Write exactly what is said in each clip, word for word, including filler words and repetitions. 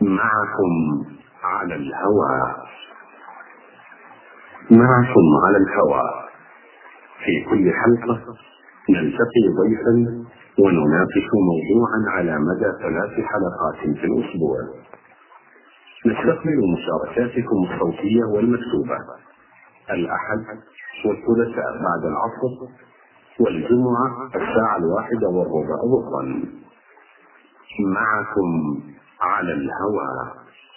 معكم على الهوى. معكم على الهوى في كل حلقة نلتقي ضيفا ونناقش موضوعا على مدى ثلاث حلقات في الأسبوع. نستقبل مشاركاتكم الصوتية والمكتوبة الأحد والثلاثاء بعد العصر، والجمعة الساعة الواحدة والربع ظهرا. معكم على الهوى.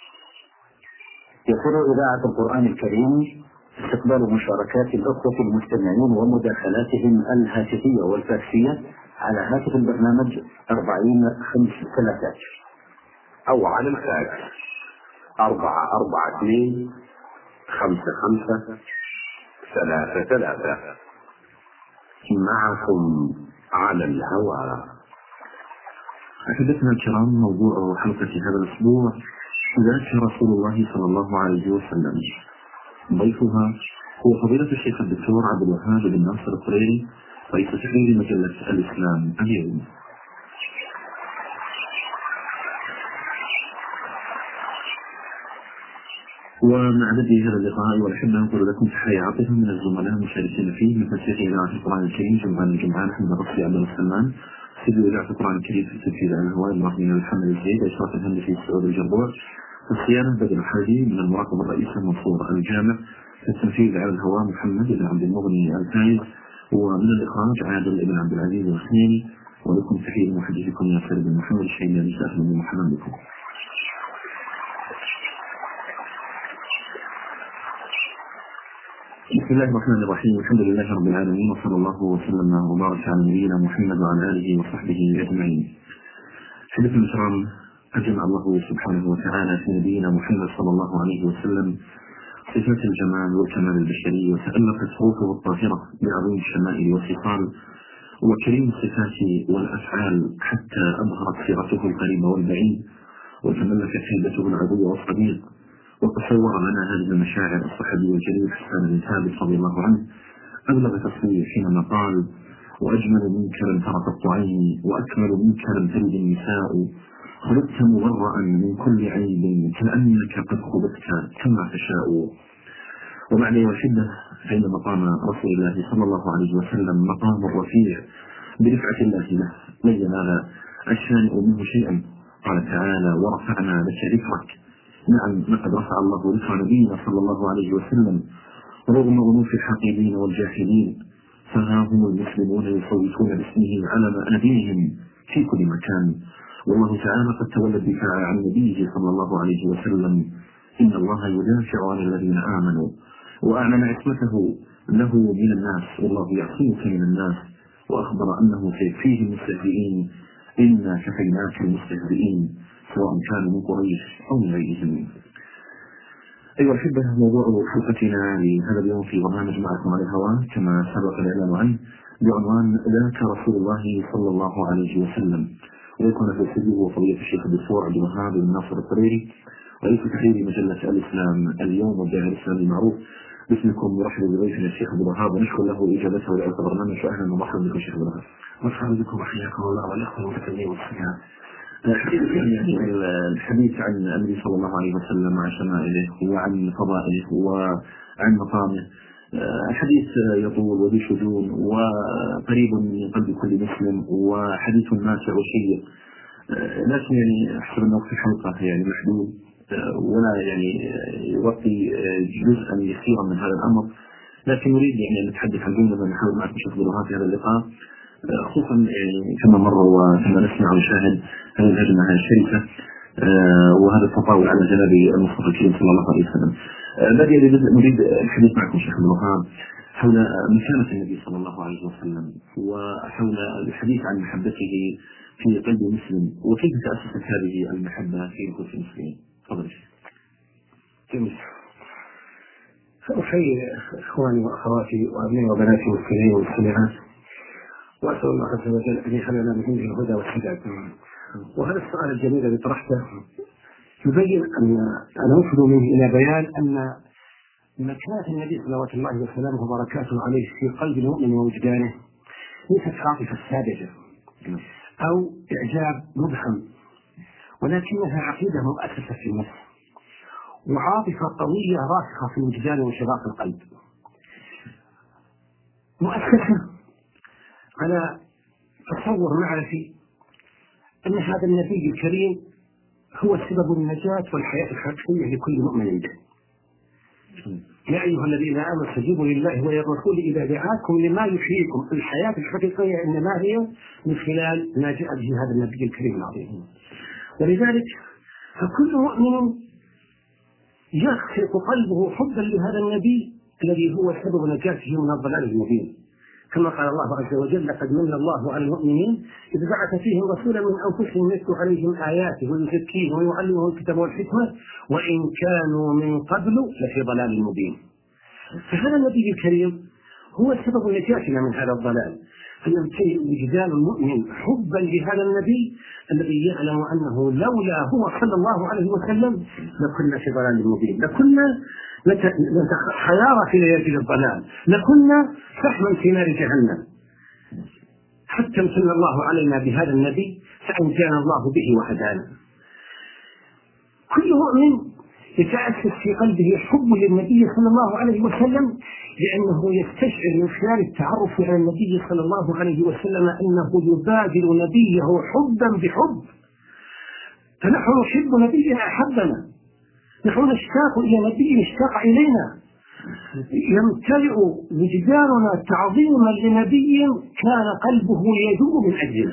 يسر إذاعة القرآن الكريم استقبال مشاركات الأخوة المستمعين ومداخلاتهم الهاتفية والفاكسية على هاتف البرنامج أربعين خمس ثلاثة أو على الفاكس أربعة أربعة اثنين خمسة خمسة ثلاثة ثلاثة. معكم على الهوى. أحبتنا الكرام، موضوع حلقة هذا الأسبوع ذات رسول الله صلى الله عليه وسلم. ضيفها هو فضيلة الشيخ الدكتور عبد الوهاب بن ناصر الطريري، رئيس تحرير مجلة الإسلام اليوم. ومع بدء هذا اللقاء ونحب أن نقول لكم تحية عاطفة من الزملاء المشاركين فيه مثل شيخ إذاعة القرآن الكريم جمعان الجمعان أحمد الرصي عبد السلمان، سيد إذاعة القرآن الكريم في التنفيذ على الهواء المعطيين محمد الزيد، إشراف الهندسي سعود الجربوع، الصيانة بدر الحاجي، من المراقب الرئيسي منصور الجامع، في التنفيذ على الهواء محمد بن عبد المغني الفايز، ومن الإخراج عادل بن عبد العزيز الحسيني. ولكم تحية محدثكم ياسر بن محمد الشيباني. أهلا ومرحبا بكم. بسم الله الرحمن الرحيم. الحمد لله رب العالمين، وصلى الله وسلم وبارك على نبينا محمد وعلى آله وصحبه أجمعين. حديثنا الكرام، أجمع الله سبحانه وتعالى في نبينا محمد صلى الله عليه وسلم صفات الجمال والكمال البشري، وتألقت روحه الطاهرة بعظيم الشمائل والخصال وكريم الصفات والأفعال، حتى أظهرت سيرته القريب والبعيد، وتملكت هيبته العدو والصديق، وتصور لنا هذه المشاعر الصحابي الجليل حسان بن ثابت رضي الله عنه أبلغ تصوير حينما قال: وأجمل منك لم تر قط عيني، وأكمل منك لم تلد النساء، خلقت مبرأ من كل عيب، كأنك قد خلقت كما تشاء. ومعنى والشدة حين مقام رسول الله صلى الله عليه وسلم مقام الرفيع برفعة الله له لن ينال الشانئ منه شيئا. قال تعالى: ورفعنا لك ذكرك. نعم، لقد رفع الله ذكر نبينا صلى الله عليه وسلم رغم أنوف الحاقدين والجاحدين، فها هم المسلمون يصوتون باسمه على مآذنهم في كل مكان. والله تعالى قد تولى الدفاع عن نبيه صلى الله عليه وسلم: إن الله يدافع عن الذين آمنوا، وأعلن عصمته له من الناس، والله يعصمك من الناس، وأخبر أنه سيكفيه المستهزئين: إنا كفيناك المستهزئين سواء كانوا من قريش أو من غيرهم. أيها الأحبة، موضوع حلقتنا لهذا اليوم في برنامج معكم على الهواء كما سبق الإعلان عنه بعنوان ذاك رسول الله صلى الله عليه وسلم. ويكون في الاستديو فضيلة الشيخ الدكتور عبد الوهاب بن ناصر الطريري، رئيس تحرير مجلة الإسلام اليوم والداعي الإسلامي المعروف. باسمكم نرحب بضيفنا الشيخ عبد الوهاب ونشكر له إجابته لهذا البرنامج. أهلا ومرحبا بكم شيخ عبد الوهاب. مرحبا بكم وحياكم الله والأخوة المتابعين والسماع. يعني الحديث عن النبي صلى الله عليه وسلم وعن شمائله وعن فضائله وعن مقامه الحديث يطول وذي شجون وقريب من قلب كل مسلم وحديث ماتع وشيق، لكن يعني أحسب أن وقت الحلقة يعني محدود ولا يعني يغطي جزءا يسيرا من هذا الأمر، لكن نريد يعني أن نتحدث عن جملة من نحاول معكم شيخ عبد الوهاب في هذا اللقاء، خصوصا يعني كما مر وكما نسمع ونشاهد هذه الهجمة الشريفة وهذا التطاول على جناب المصطفى الكريم صلى الله عليه وسلم. بدأ نريد الحديث معكم شيخ عبد الوهاب حول مكانة النبي صلى الله عليه وسلم، وحول الحديث عن محبته في قلب مسلم، وكيف تأسست هذه المحبة في نفوس المسلمين. تفضل شيخ. جميل. أحيي إخواني وأخواتي وأبنائي وبناتي والمسلمين والمسلمات، وأسأل الله عز وجل أن يخلنا من عنده الهدى والسداد. وهذا السؤال الجميل الذي طرحته يبين أن أنا أوصل منه إلى بيان أن مكانة النبي صلوات الله وسلامه وبركاته عليه في قلب المؤمن ووجدانه ليست عاطفة ساذجة أو إعجاب مبهم، ولكنها عقيدة مؤسسة في النفس وعاطفة قوية راسخة في الوجدان وشراق القلب، مؤسسة على تصور معرفي أن هذا النبي الكريم هو سبب النجاة والحياة الحقيقية لكل مؤمن به. يا أيها الذين آمنوا استجيبوا لله وللرسول إذا دعاكم لما يحييكم. الحياة الحقيقية إنما هي من خلال ما جاء به هذا النبي الكريم العظيم. ولذلك فكل مؤمن يخلق قلبه حبا لهذا النبي الذي هو سبب نجاته من الضلال المبين، كما قال الله عز وجل: لقد من الله على المؤمنين إذ بعث فيهم رسولا من أنفسهم يتلو عليهم آياته ويزكيهم ويعلمهم الكتاب والحكمة وإن كانوا من قبل لفي ضلال مبين. فهذا النبي الكريم هو سبب نجاتنا من هذا الضلال، فيمتلئ وجدان المؤمن حبا لهذا النبي الذي يعلم أنه لولا هو صلى الله عليه وسلم لكنا في ضلال مبين، لكنا حيارى في ليالي الضلال، لكنا فحما في نار جهنم. حتى امتن الله علينا بهذا النبي فأنجانا الله به وهدانا. كل مؤمن يتأسس في قلبه حب للنبي صلى الله عليه وسلم لأنه يستشعر من خلال التعرف على النبي صلى الله عليه وسلم أنه يبادل نبيه حبا بحب، فنحن نحب نبينا أحبنا، نحن نشتاق إلى نبي اشتاق إلينا، يمتلئ وجداننا تعظيما لنبي كان قلبه يذوب من أجله.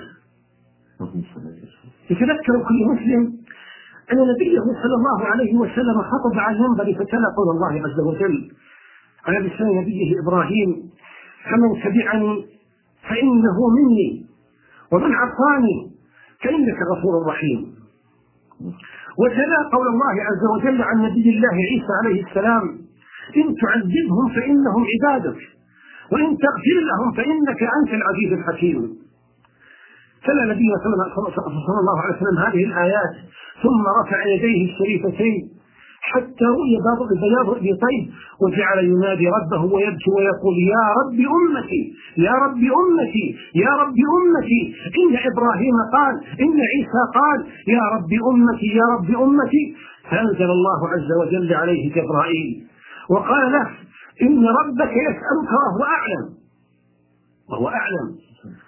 يتذكر كل مسلم أن نبيه صلى الله عليه وسلم خطب على المنبر فتلا قول الله عز وجل على لسان نبيه إبراهيم: فمن تبعني فإنه مني ومن عصاني فإنك غفور رحيم. وتلا قول الله عز وجل عن نبي الله عيسى عليه السلام: إن تعذبهم فإنهم عبادك وإن تغفر لهم فإنك أنت العزيز الحكيم. تلا نبينا صلى الله عليه وسلم هذه الآيات ثم رفع يديه الشريفتين حتى رؤي بياض ابطيه وجعل ينادي ربه ويبكي ويقول: يا رب أمتي يا رب أمتي يا رب أمتي، إن إبراهيم قال، إن عيسى قال، يا رب أمتي يا رب أمتي. فأنزل الله عز وجل عليه جبرائيل وقال له: إن ربك يسألك وهو أعلم وهو أعلم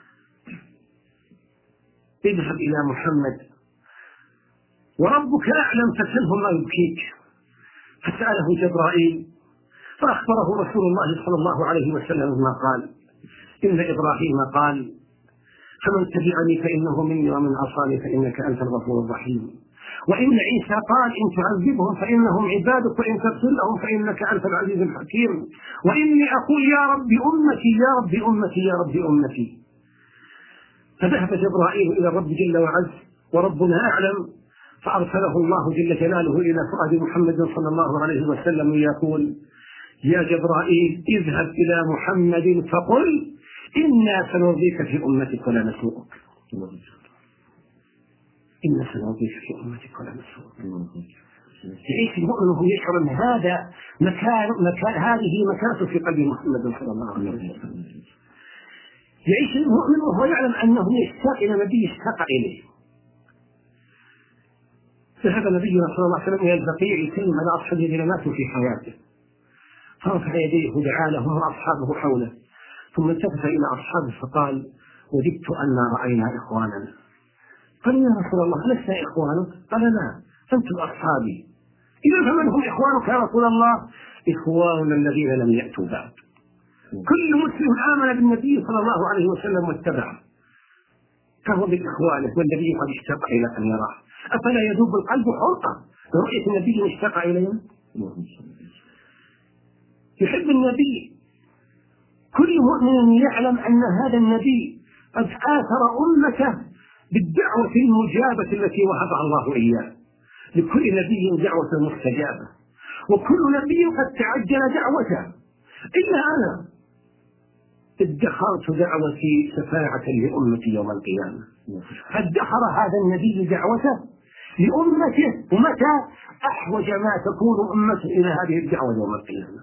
اذهب إلى محمد وربك أعلم فسله ما يبكيك. فسأله جبرائيل فأخبره رسول الله صلى الله عليه وسلم ما قال: إن إبراهيم قال: فمن تبعني فإنه مني ومن عصاني فإنك أنت الغفور الرحيم. وإن عيسى قال: إن تعذبهم فإنهم عبادك وإن تغفر لهم فإنك أنت العزيز الحكيم. وإني أقول: يا رب أمتي يا رب أمتي يا رب أمتي. فذهب جبرائيل إلى الرب جل وعز وربنا أعلم، فأرسله الله جل جلاله إلى فؤاد محمد صلى الله عليه وسلم يقول: يا جبرائيل اذهب إلى محمد فقل إنا سنرضيك في أمتك ولا نسوءك. إنا سنرضيك في أمتك ولا نسوءك. يعيش المؤمن وهو يشعر أن هذا مكان, مكان هذه مكانته في قلب محمد صلى الله عليه وسلم. يعيش المؤمن وهو يعلم أنه يشتاق إلى نبي اشتاق إليه. فهذا نبينا صلى الله عليه وسلم إلى البقيع يسلم على أصحابه الذين ماتوا في حياته، فرفع يديه ودعا لهم وأصحابه حوله، ثم التفت إلى أصحابه فقال: وددت أن رأينا إخواننا. قالوا: يا رسول الله لسنا إخوانك؟ قال: لا، أنتم أصحابي. إذا فمن هم إخوانك يا رسول الله؟ إخواننا الذين لم يأتوا بعد. كل مسلم آمن بالنبي صلى الله عليه وسلم واتبعه فهو بإخوانه، والنبي قد اشتاق إلى أن يراه. أفلا يذوب القلب حرقة برؤية النبي اشتاق إليه؟ يحب النبي. كل مؤمن يعلم أن هذا النبي قد آثر أمته بالدعوة المجابة التي وهبها الله إياه. لكل نبي دعوة مستجابة، وكل نبي قد تعجل دعوته، إلا أنا ادخرت دعوتي شفاعة لأمتي يوم القيامة. فادخر هذا النبي دعوته لأمته، ومتى أحوج ما تكون أمته إلى هذه الدعوة يوم القيامة.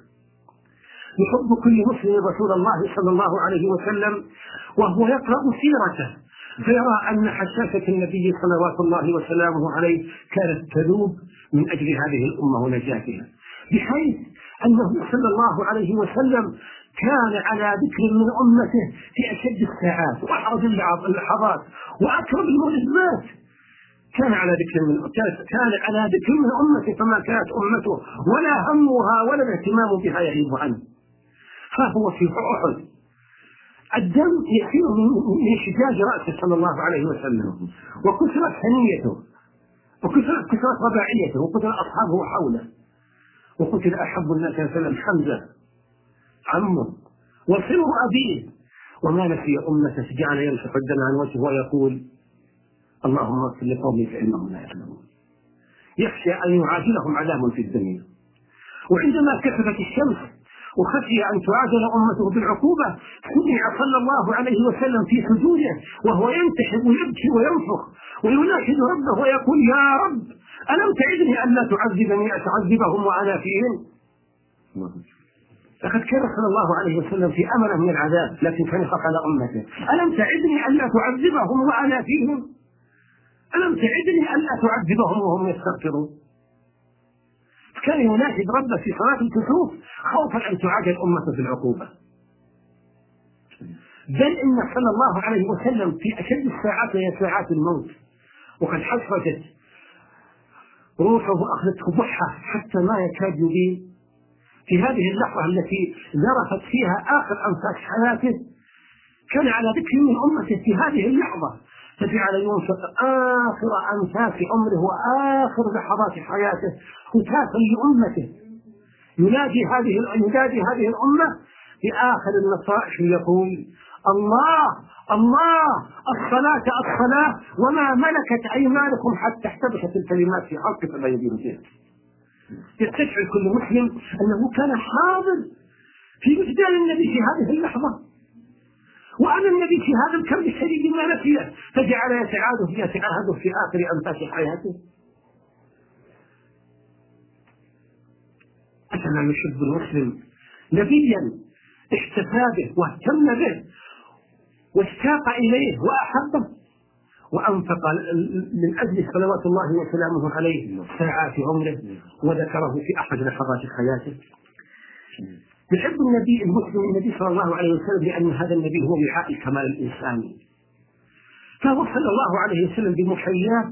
يحب كل مسلم رسول الله صلى الله عليه وسلم وهو يقرأ سيرته فيرى أن حشاشة النبي صلوات الله وسلامه عليه كانت تذوب من أجل هذه الأمة ونجاتها، بحيث أنه صلى الله عليه وسلم كان على ذكر من أمته في أشد الساعات وأحرج اللحظات وأكرم الملزمات، كان على ذكر من كان على ذكر من أمته، فما كانت أمته ولا همها ولا الاهتمام بها يغيب عنه. ها هو في أحد الدم يسير من شجاج رأسه صلى الله عليه وسلم، وكثرت ثنيته، وكثرت كثرت رباعيته، وقتل أصحابه حوله، وقتل أحب الناس صلى الله عليه وسلم حمزة عمه وصله أبيه، وما نسي أمته جعل يمسح الدم عن وجهه ويقول اللهم اغفر لقومي فإنهم لا يعلمون، يخشى أن يعاجلهم عذاب في الدنيا. وعندما كسفت الشمس وخشي أن تعاجل أمته بالعقوبة سمع صلى الله عليه وسلم في سجوده وهو ينتحب ويبكي وينفخ ويناشد ربه ويقول يا رب ألم تعدني أن لا تعذبني أتعذبهم وأنا فيهم؟ لقد كان صلى الله عليه وسلم في أمل من العذاب، لكن كان يخاف على أمته. ألم تعدني أن لا تعذبهم وأنا فيهم؟ ألم تعدني أن لا تعذبهم وهم يستغفرون؟ كان يناشد ربه في صلاة الكسوف خوفا أن تعاجل أمته بالعقوبة. بل إن صلى الله عليه وسلم في أشد الساعات هي ساعات الموت، وقد حصرت روحه وأخذته بحة حتى ما يكاد يبين. في هذه اللحظة التي ذرفت فيها آخر أنفاس حياته كان على ذكر من أمته في هذه اللحظة، فجعل ينفق آخر أنفاس عمره وآخر لحظات حياته هتافا لأمته، ينادي هذه ينادي هذه الأمة في آخر النصائح يقول الله الله الصلاة الصلاة وما ملكت أيمانكم حتى احتبست الكلمات في حلقه فلا يدين فيها. يستشعر كل مسلم أنه كان حاضر في وجدان النبي في هذه اللحظة، وأنا النبي في هذا الكرب الشديد ما نسيه، فجعل يتعاده يتعاهده في آخر أنفاس حياته. أفلا يحب المسلم نبيا احتفى به واهتم به واشتاق إليه وأحبه وأنفق من أجل صلوات الله وسلامه عليه ساعات عمره وذكره في أحد لحظات حياته. يحب النبي المسلم النبي صلى الله عليه وسلم لأن هذا النبي هو وعاء الكمال الإنساني، فهو صلى الله عليه وسلم بمحياه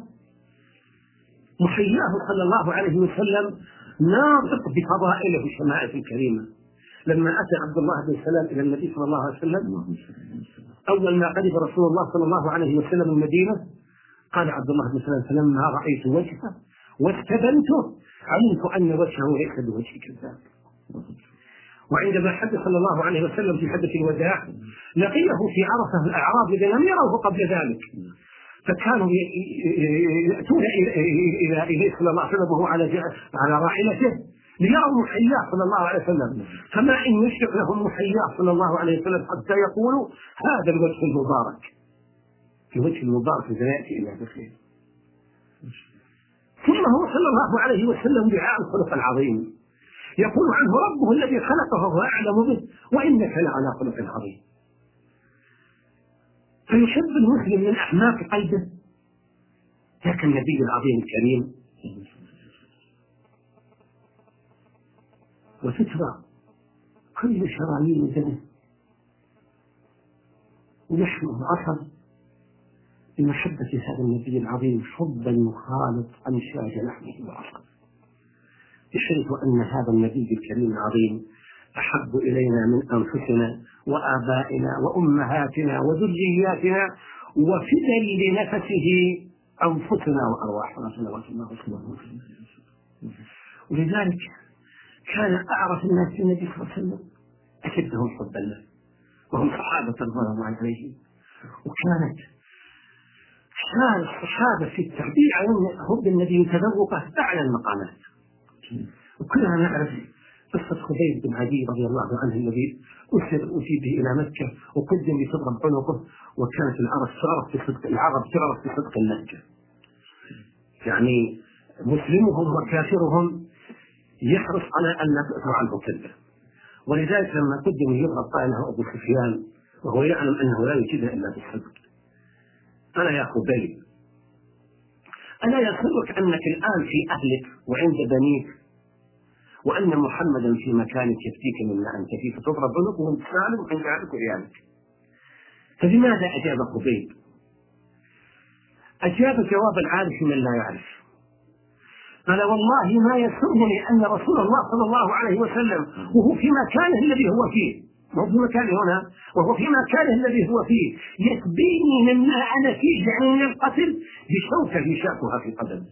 محياه صلى الله عليه وسلم ناطق بفضائله الشمائل الكريمة. لما أتى عبد الله بن سلام إلى النبي صلى الله عليه وسلم أول ما قدم رسول الله صلى الله عليه وسلم المدينة قال عبد الله بن سلام فلما رأيت وجهه واستبنته علمت أن وجهه ليس بوجه كذاب. وعندما حدث صلى الله عليه وسلم في حدث الوداع لقيه في عرفة الأعراب الذين لم يروه قبل ذلك، فكانوا يأتون إلى إليه صلى الله عليه وسلم وهو على على راحلته ليروا محياه صلى الله عليه وسلم، فما إن يشرق لهم محياه صلى الله عليه وسلم حتى يقولوا هذا الوجه المبارك، الوجه المبارك إذا يأتي إلى ذكره. ثم هو صلى الله عليه وسلم دعاء الخلق العظيم يقول عنه ربه الذي خلقه وهو أعلم به وإنك لعلى خلق عظيم. فيحب المسلم من أعماق قلبه ذاك النبي العظيم الكريم، وتتبع كل شرايين دمه ولحمه وعصب بمحبة هذا النبي العظيم حبا يخالط أمشاج لحمه وعصبه، يشرف أن هذا النبي الكريم العظيم أحب إلينا من أنفسنا وآبائنا وأمهاتنا وذرياتنا وفدى لنفسه أنفسنا وأرواحنا صلوات الله وسلامه. ولذلك كان أعرف الناس النبي صلى الله عليه وسلم أشدهم حبا له وهم صحابة رضوان الله عليهم، وكانت شان الصحابة في التعبير عن حب النبي تذوقه أعلى المقامات. وكلنا نعرف قصة خبيب بن عدي رضي الله عنه الذي أسر أتي به إلى مكة وقدم بصدق عنقه، وكانت العرب تعرف بصدق العرب تعرف بصدق اللهجة، يعني مسلمهم وكافرهم يحرص على أن لا تؤثر عنه كذبه. ولذلك لما قدم يضغط طائله أبو سفيان وهو يعلم أنه لا يجدها إلا بالصدق أنا يا خبيب ألا يسرك أنك الآن في أهلك وعند بنيك، وأن محمدا في مكانك يفتيك مما أنت فيه، فتضرب عنقهم بسالم عند أهلك وعيالك. فلماذا أجاب خبيب؟ أجاب جواب العارف من لا يعرف. قال والله ما يسرني أن رسول الله صلى الله عليه وسلم وهو في مكانه الذي هو فيه، وهو في مكانه هنا وهو في مكانه الذي هو فيه، يسبيني مما أنا فيه يعني من القتل بشوكة يشاكها في قدمه.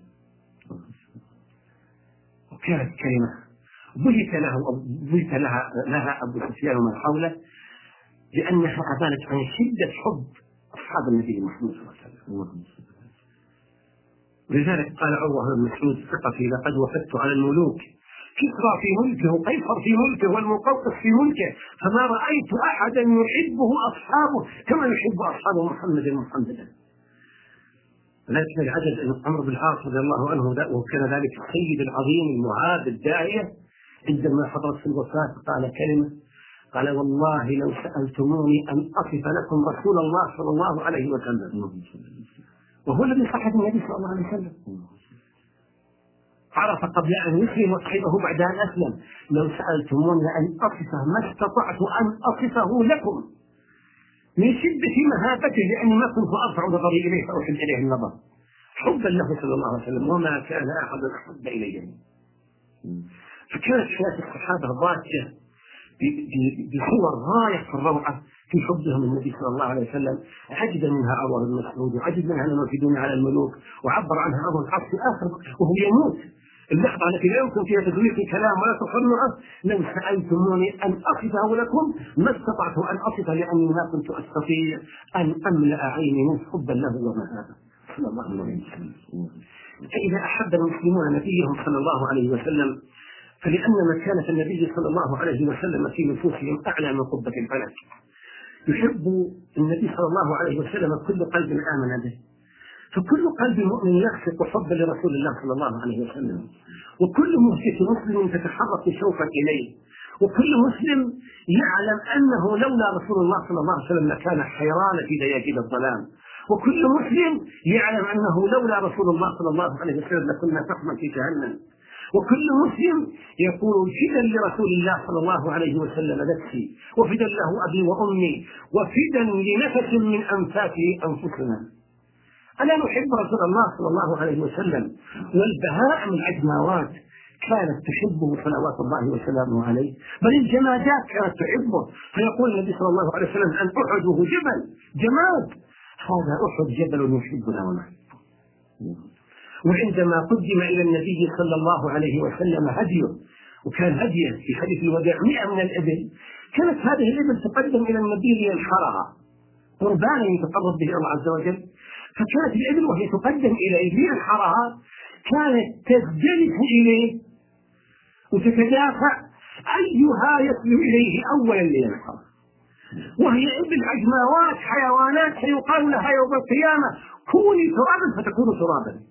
وكانت كلمة بهت له بهت لها لها أبو سفيان ومن حوله، لأنها أبانت عن شدة حب أصحاب النبي محمد صلى الله عليه وسلم. لذلك قال عروة بن مسعود ثقتي لقد وفدت على الملوك، كسرى في ملكه وقيصر في ملكه والمقوقس في ملكه، فما رأيت أحدا يحبه أصحابه كما يحب أصحاب محمد محمدا. لكن العجب أن عمرو بن العاص رضي الله عنه وكان ذلك السيد العظيم المعاد الداعية عندما حضرت في الوفاة قال كلمة، قال والله لو سألتموني أن أصف لكم رسول الله صلى الله عليه وسلم، وهو الذي صحب النبي صلى الله عليه وسلم، عرف قبل أن يسلم وصحبه بعد أن أسلم، لو سألتموني أن أصفه ما استطعت أن أصفه لكم من شدة مهابته، لأني ما كنت أرفع نظري إليه فأحب إليه النظر حبا له صلى الله عليه وسلم، وما كان أحد أحب إليه. فكانت حياة الصحابة ضاجة بصور غاية في الروعة في حبهم النبي صلى الله عليه وسلم. عجب منها عروة بن مسعود، وعجب منها الموجودون على الملوك، وعبر عنها أبو الحق في آخر وهو يموت اللحظة التي لا يمكن فيها تدوير الكلام ولا تصنعه، لو سألتموني أن أصفه لكم ما استطعت أن أصفه، لأني ما كنت أستطيع أن أملأ عيني من حبا له ومهابة صلى الله عليه وسلم. فإذا أحب المسلمون نبيهم صلى الله عليه وسلم، فلأن مكانة النبي صلى الله عليه وسلم في نفوسهم أعلى من قبة الفلك. يحب النبي صلى الله عليه وسلم كل قلب آمن به، فكل قلب مؤمن يخفق حبا لرسول الله صلى الله عليه وسلم، وكل مهجة مسلم تتحرك شوقا إليه، وكل مسلم يعلم أنه لولا رسول الله صلى الله عليه وسلم لكان حيران في دياجيل الظلام، وكل مسلم يعلم أنه لولا رسول الله صلى الله عليه وسلم لكنا فحما في جهنم، وكل مسلم يقول فدا لرسول الله صلى الله عليه وسلم نفسي، وفدا له أبي وأمي، وفدا لنفس من أنفاس أنفسنا. ألا نحب رسول الله صلى الله عليه وسلم؟ والبهائم العجماوات كانت تحبه صلوات الله وسلامه عليه، بل الجمادات كانت تحبه، فيقول النبي صلى الله عليه وسلم أن أحده جبل جماد، هذا أحد جبل يحبنا ونحبه. وعندما قدم إلى النبي صلى الله عليه وسلم هديه، وكان هديه في حديث الوداع مئة من الإبل، كانت هذه الإبل تقدم إلى النبي لينحرها قربانا يتقرب به الله عز وجل، فكانت الإبل وهي تقدم إليه لينحرها كانت تزدلف إليه وتتدافع أيها يصل إليه أولا لينحر، وهي إبل عجماوات حيوانات سيقال لها يوم القيامة كوني ترابا فتكون ترابا،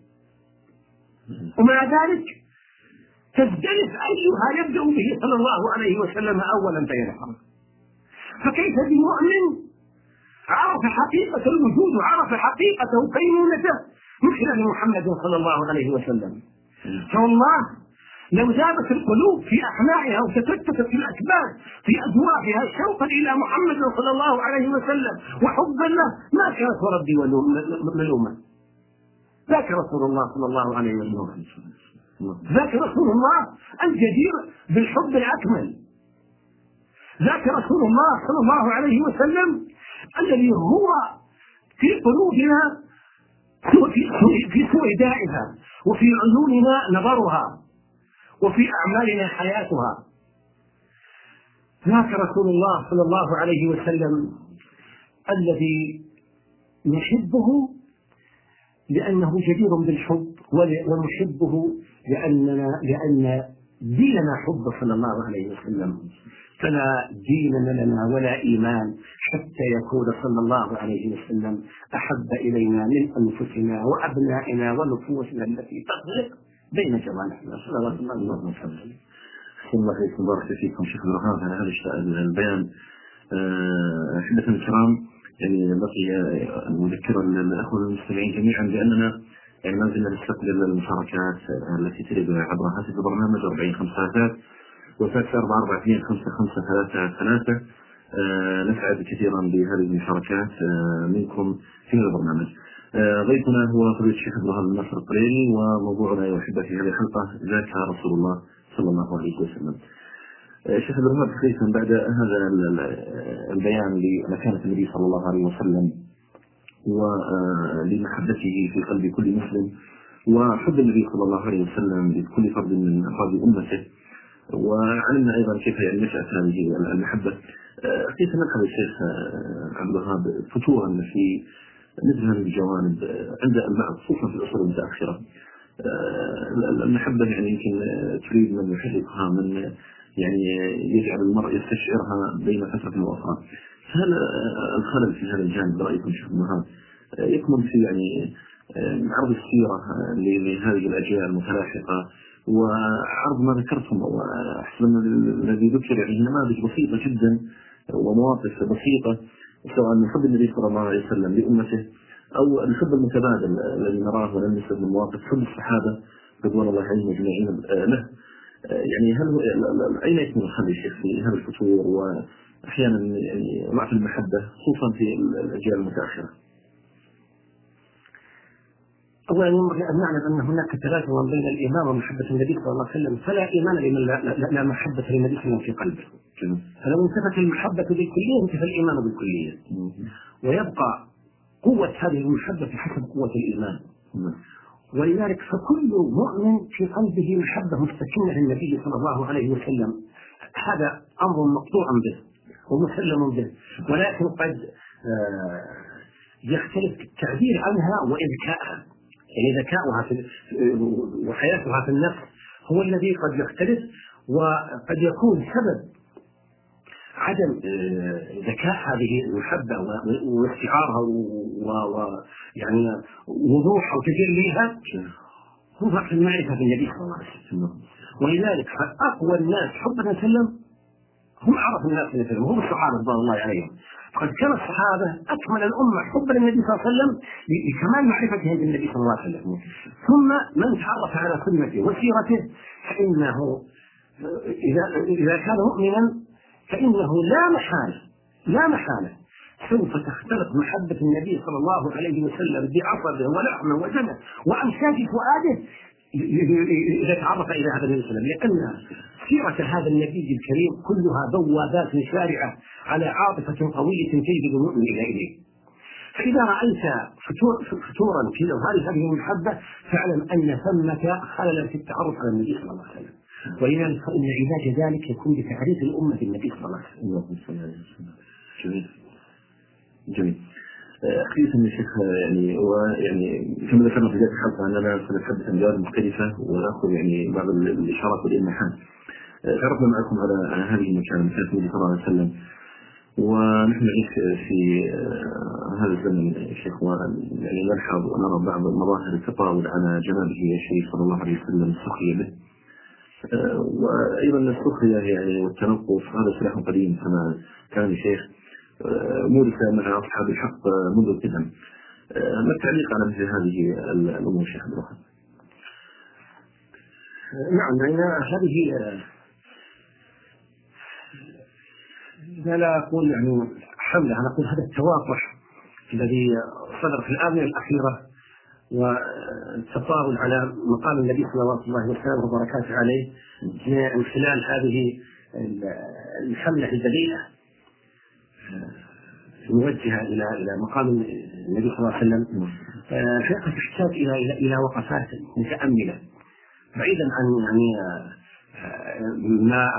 ومع ذلك تزدلف أيها يبدأ به صلى الله عليه وسلم أولا فينحر. فكيف بمؤمن عرف حقيقة الوجود وعرف حقيقة كينونته من خلال محمد صلى الله عليه وسلم؟ فوالله لو ذابت القلوب في أحنائها وتكتفت في الأكباد في أجوافها شوقا إلى محمد صلى الله عليه وسلم وحبا له ما كانت ردي ملوما. ذاك رسول الله صلى الله عليه وسلم، ذاك رسول الله الجدير بالحب الأكمل، ذاك رسول الله صلى الله عليه وسلم الذي هو في قلوبنا في سويدائها وفي عيوننا نظرها وفي أعمالنا حياتها. ذاك رسول الله صلى الله عليه وسلم الذي نحبه لأنه جدير بالحب، ونحبه لأننا لأن ديننا حب صلى الله عليه وسلم، فلا دين لنا ولا إيمان حتى يكون صلى الله عليه وسلم أحب إلينا من أنفسنا وأبنائنا ونفوسنا التي تخلق بين جوانحنا صلوات الله وسلامه. الله يبارك فيكم شيخ الرهاب على هذا البيان. أحبتنا الكرام، يعني بقي أن نذكر الأخوة المستمعين جميعا بأننا يعني ما زلنا نستقبل المشاركات التي ترد عبر هاتف البرنامج أربعين خمسة وفاكس أربعة أربعة اثنين خمسة خمسة ثلاثة ثلاثة. آه نسعد كثيرا بهذه المشاركات آه منكم في البرنامج. آه ضيفنا هو فضيلة الشيخ عبد الوهاب الناصر القريني، وموضوعنا يا أحبتي في هذه الحلقة ذاك رسول الله صلى الله عليه وسلم. آه شيخ عبد الوهاب، حقيقة بعد هذا البيان لمكانة النبي صلى الله عليه وسلم ولمحبته في قلب كل مسلم وحب النبي صلى الله عليه وسلم لكل فرد من أفراد أمته، وعلمنا أيضا كيف يعني نشأت هذه المحبة، كيف نلحظ الشيخ عبد الوهاب فتورا في مثل هذه الجوانب عند البعض خصوصا في الأسر المتأخرة. المحبة يعني يمكن تريد من يحركها، من يعني يجعل المرء يستشعرها بين فترة وأخرى. هل الخلل في هذا الجانب برأيكم شيخ عبد الوهاب يكمن في يعني عرض السيرة لهذه الأجيال المتلاحقة وعرض ما ذكرتم، وأحسن الذي ذكر يعني نماذج بسيطة جدا ومواقف بسيطة سواء من حب النبي صلى الله عليه وسلم لأمته أو الحب المتبادل الذي نراه ونلمسه من مواقف حب الصحابة رضوان الله عليهم أجمعين له. يعني هل أين يكون الخلل الشيخ في هذا الفتور وأحيانا يعني ضعف المحبة خصوصا في الأجيال المتأخرة؟ أولا ينبغي أن نعلم أن هناك تلازم بين الإيمان ومحبة النبي صلى الله عليه وسلم، فلا إيمان لمن لا, لا, لا محبة للنبي صلى الله عليه وسلم في قلبه. فلو انتفت المحبة بالكلية انتفى الإيمان بالكلية، ويبقى قوة هذه المحبة حسب قوة الإيمان. ولذلك فكل مؤمن في قلبه محبة مستكنة للنبي صلى الله عليه وسلم، هذا أمر مقطوع به ومسلم به، ولكن قد يختلف التعبير عنها وإذكائها، يعني ذكاؤها في وحياتها في النفس هو الذي قد يختلف، وقد يكون سبب عدم ذكاء هذه المحبة واستعارها ويعني وضوح وتجليها هو ضعف المعرفة بالنبي صلى الله عليه وسلم. ولذلك فأقوى الناس حبا وسلم هم أعرف الناس من وسلم، هم الصحابة رضوان الله عليهم. قد كان الصحابة أكمل الأمة حبا للنبي صلى الله عليه وسلم لكمال معرفتهم بالنبي صلى الله عليه وسلم. ثم من تعرف على سنته وسيرته فإنه إذا إذا كان مؤمنا فإنه لا محالة لا محالة سوف تختلط محبة النبي صلى الله عليه وسلم بعصبه ولحمه ودمه وأمشاج فؤاده إذا تعرف إلى هذا النبي صلى الله عليه وسلم، لأن سيرة هذا النبي الكريم كلها بوابات شارعة على عاطفة قوية تجذب المؤمن إليه. فإذا رأيت فتورا في ظهر هذه المحبة فاعلم أن ثمة خللا في التعرف على النبي صلى الله عليه وسلم، ولذلك فإن علاج ذلك يكون بتعريف الأمة بالنبي صلى الله عليه وسلم. جميل جميل. حقيقة يا شيخ يعني ويعني كما ذكرنا في بداية الحلقة أننا سنتحدث عن جوانب مختلفة ونأخذ يعني بعض الإشارات والإلماحات. تعرفنا معكم على هذه المكانة من سنة النبي صلى الله عليه وسلم، ونحن نعيش في هذا الزمن يا شيخ، يعني نلحظ ونرى بعض مظاهر التطاول على جنابه الشريف صلى الله عليه وسلم السخرية به، وأيضا السخرية يعني والتنقص هذا سلاح قديم كما كان الشيخ مورث مع أصحاب الحق منذ القدم. ما التعليق على مثل هذه الأمور شيخ عبد الوهاب؟ نعم، لأن هذه لا أقول يعني حملة، أنا أقول هذا التواطح الذي صدر في الآونة الأخيرة والتطاول على مقام النبي صلى الله عليه وسلم وبركاته عليه من خلال هذه الحملة البذيئة موجهة إلى إلى مقام النبي صلى الله عليه وسلم، فقد تحتاج إلى إلى إلى وقفات متأملة بعيدا عن يعني ما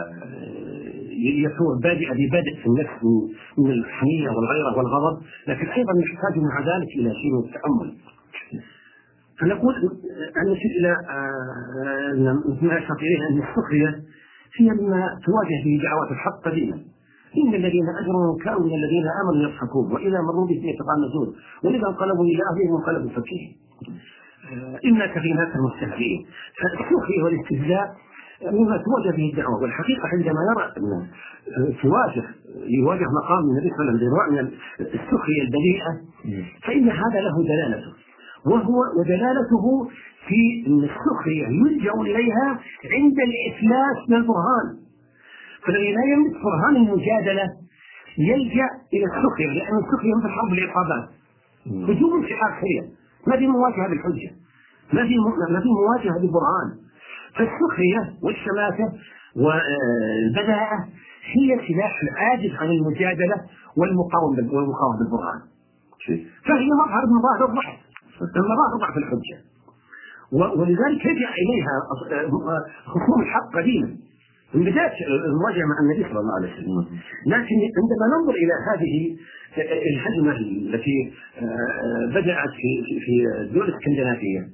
يكون بادئ ببدء في النفس من الحمية والغيرة والغضب، لكن أيضا يحتاج مع ذلك إلى شيء من التأمل. فنقول أن نشير إلى ما أشرت إليه أن السخرية هي مما تواجه به دعوات الحق قديما. إن الذين أجروا كانوا من الذين آمنوا يضحكون وإذا مروا بهم يتغامزون وإذا انقلبوا إلى أهلهم انقلبوا فكهين إنا كفيناك المستهزئين. فالسخرية والاستهزاء مما تواجه به الدعوة، والحقيقة عندما يرى أن تواجه يواجه مقام النبي صلى الله عليه وسلم بنوع من السخرية البذيئة، فإن هذا له دلالته، وهو ودلالته في أن السخرية يلجأ إليها عند الإفلاس من البرهان، فالذي لا يملك برهان المجادلة يلجأ إلى السخرية، لأن السخرية مثل حرب العصابات، هجوم انتحار سريع، ما في مواجهة بالحجة، ما في ما في مواجهة بالبرهان. فالسخرية والشماتة والبذاءة هي سلاح عاجز عن المجادلة والمقاومة والمقاومة بالبرهان، فهي مظهر من مظاهر الضعف، من مظاهر ضعف الحجة، ولذلك يرجع إليها خصوم الحق قديما من بداية المواجهة مع النبي صلى الله عليه وسلم. لكن عندما ننظر إلى هذه الهجمة التي بدأت في في الدول الاسكندنافية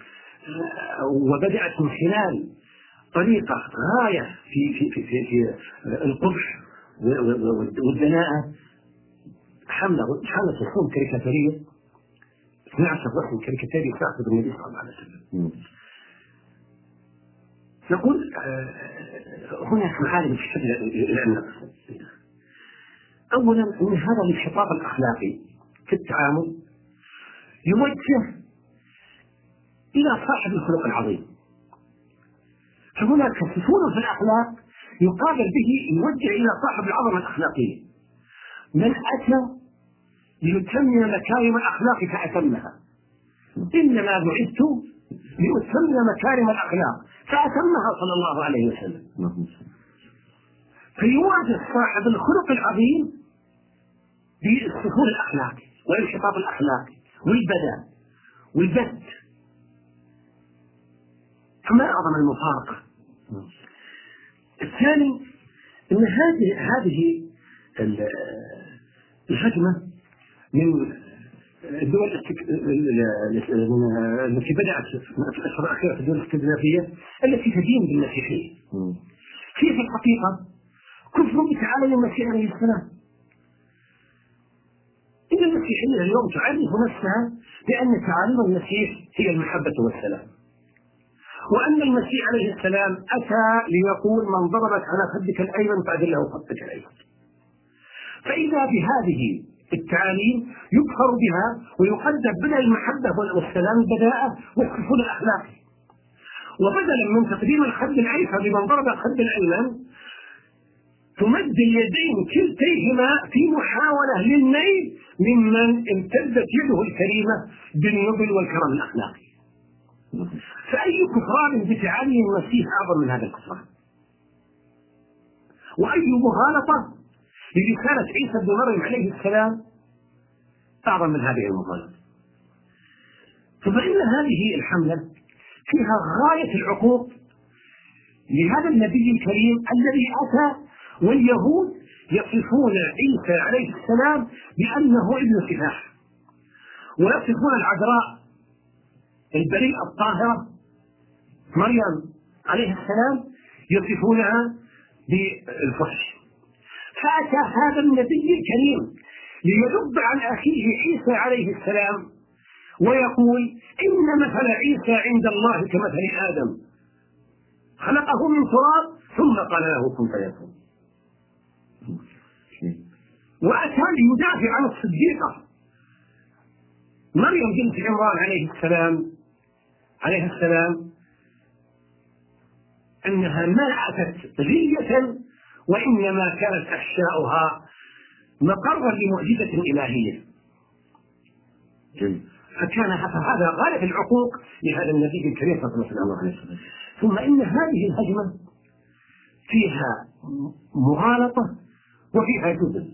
وبدأت من خلال طريقة غاية في في في في, في القبح والدناءة، حملة حملة رسوم كاريكاتيرية، صناعة الرسم كاريكاتيري تعقد النبي صلى الله عليه وسلم. نقول هناك معالم تشتغل إلى أن أولا أن هذا الانحطاط الأخلاقي في التعامل يوجه إلى صاحب الخلق العظيم، فهناك سفول في الأخلاق يقابل به يوجه إلى صاحب العظمة الأخلاقية، من أتى ليتمم مكارم الأخلاق فأتمها، إنما بعثت لأتمم مكارم الأخلاق فأتمها صلى الله عليه وسلم. فيواجه صاحب الخلق العظيم بالسفول الأخلاقي والانحطاط الأخلاقي والبذاء والبت، فما أعظم المفارقة. الثاني أن هذه هذه الهجمة من الدول التي بدأت في الأشهر الأخيرة في الدول الاسكندنافية التي تدين بالمسيحية، هي في الحقيقة كفر بتعالي المسيح عليه السلام. إن المسيحية اليوم تعرف نفسها بأن تعاليم المسيح هي المحبة والسلام، وأن المسيح عليه السلام أتى ليقول من ضربك على خدك الأيمن فأذل له خدك الأيمن. فإذا بهذه التعاليم يكفر بها ويقدم بدل المحبة والسلام البداءة والسفول الأخلاقي، وبدلا من تقديم الخد الأيسر لمن ضرب الخد الأيمن تمد اليدين كلتيهما في محاولة للنيل ممن امتدت يده الكريمة بالنبل والكرم الأخلاقي. فأي كفران بتعالي المسيح أعظم من هذا الكفران؟ وأي مغالطة برسالة عيسى بن مريم عليه السلام أعظم من هذه المغالطة؟ فإن هذه الحملة فيها غاية العقوق لهذا النبي الكريم الذي أتى واليهود يصفون عيسى عليه السلام بأنه ابن سفاح، ويصفون العذراء البريئة الطاهرة مريم عليه السلام يصفونها بالفحش. فأتى هذا النبي الكريم ليذب عن أخيه عيسى عليه السلام ويقول إن مثل عيسى عند الله كمثل آدم خلقه من تراب ثم قال له كن فيكون. وأتى ليدافع عن الصديقة مريم بنت عمران عليه السلام عليه السلام أنها ما أتت غية وإنما كانت أحشاؤها مقرا لمعجزة إلهية. فكان هذا غاية العقوق لهذا النبي الكريم صلى الله عليه وسلم. ثم إن هذه الهجمة فيها مغالطة وفيها جبن،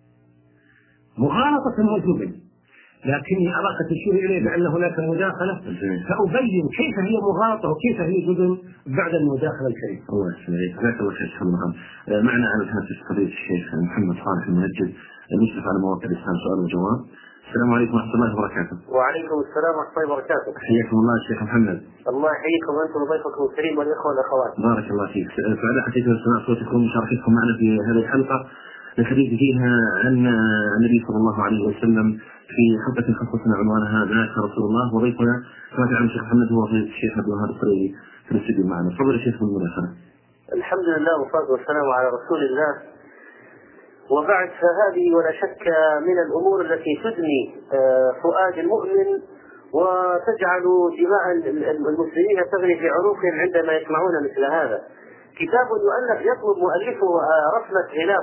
مغالطة وجبن، لكني أراك تشير إليه بأن هناك مداخلة، فأبين كيف هي مغالطة وكيف هي جبن بعد المداخلة الكريمة. الله يسلمك. جزاك الله خير. معنا على الهاتف فضيلة الشيخ محمد صالح المنجد المشرف على مواقع الإسلام سؤال وجواب. السلام عليكم ورحمة الله وبركاته. وعليكم السلام ورحمة الله وبركاته. حياكم الله الشيخ محمد. الله يحييكم أنتم وضيفكم الكريم والإخوة والأخوات. بارك الله فيك. سعداء حقيقة سماع صوتكم ومشاركتكم معنا في هذه الحلقة الحديث فيها عن النبي صلى الله عليه وسلم في حلقة خصصنا عنوانها ذاك رسول الله، وضيفنا سمعت عن الشيخ محمد هو في الشيخ عبد الوهاب الصريري في الاستديو معنا. تفضل الشيخ بالمداخلة. الحمد لله والصلاة والسلام على رسول الله وبعد، فهذه ولا شك من الأمور التي تدمي فؤاد المؤمن وتجعل دماء المسلمين تغلي في عروقهم عندما يسمعون مثل هذا. كتاب يؤلف يطلب مؤلفه رسمة غلاف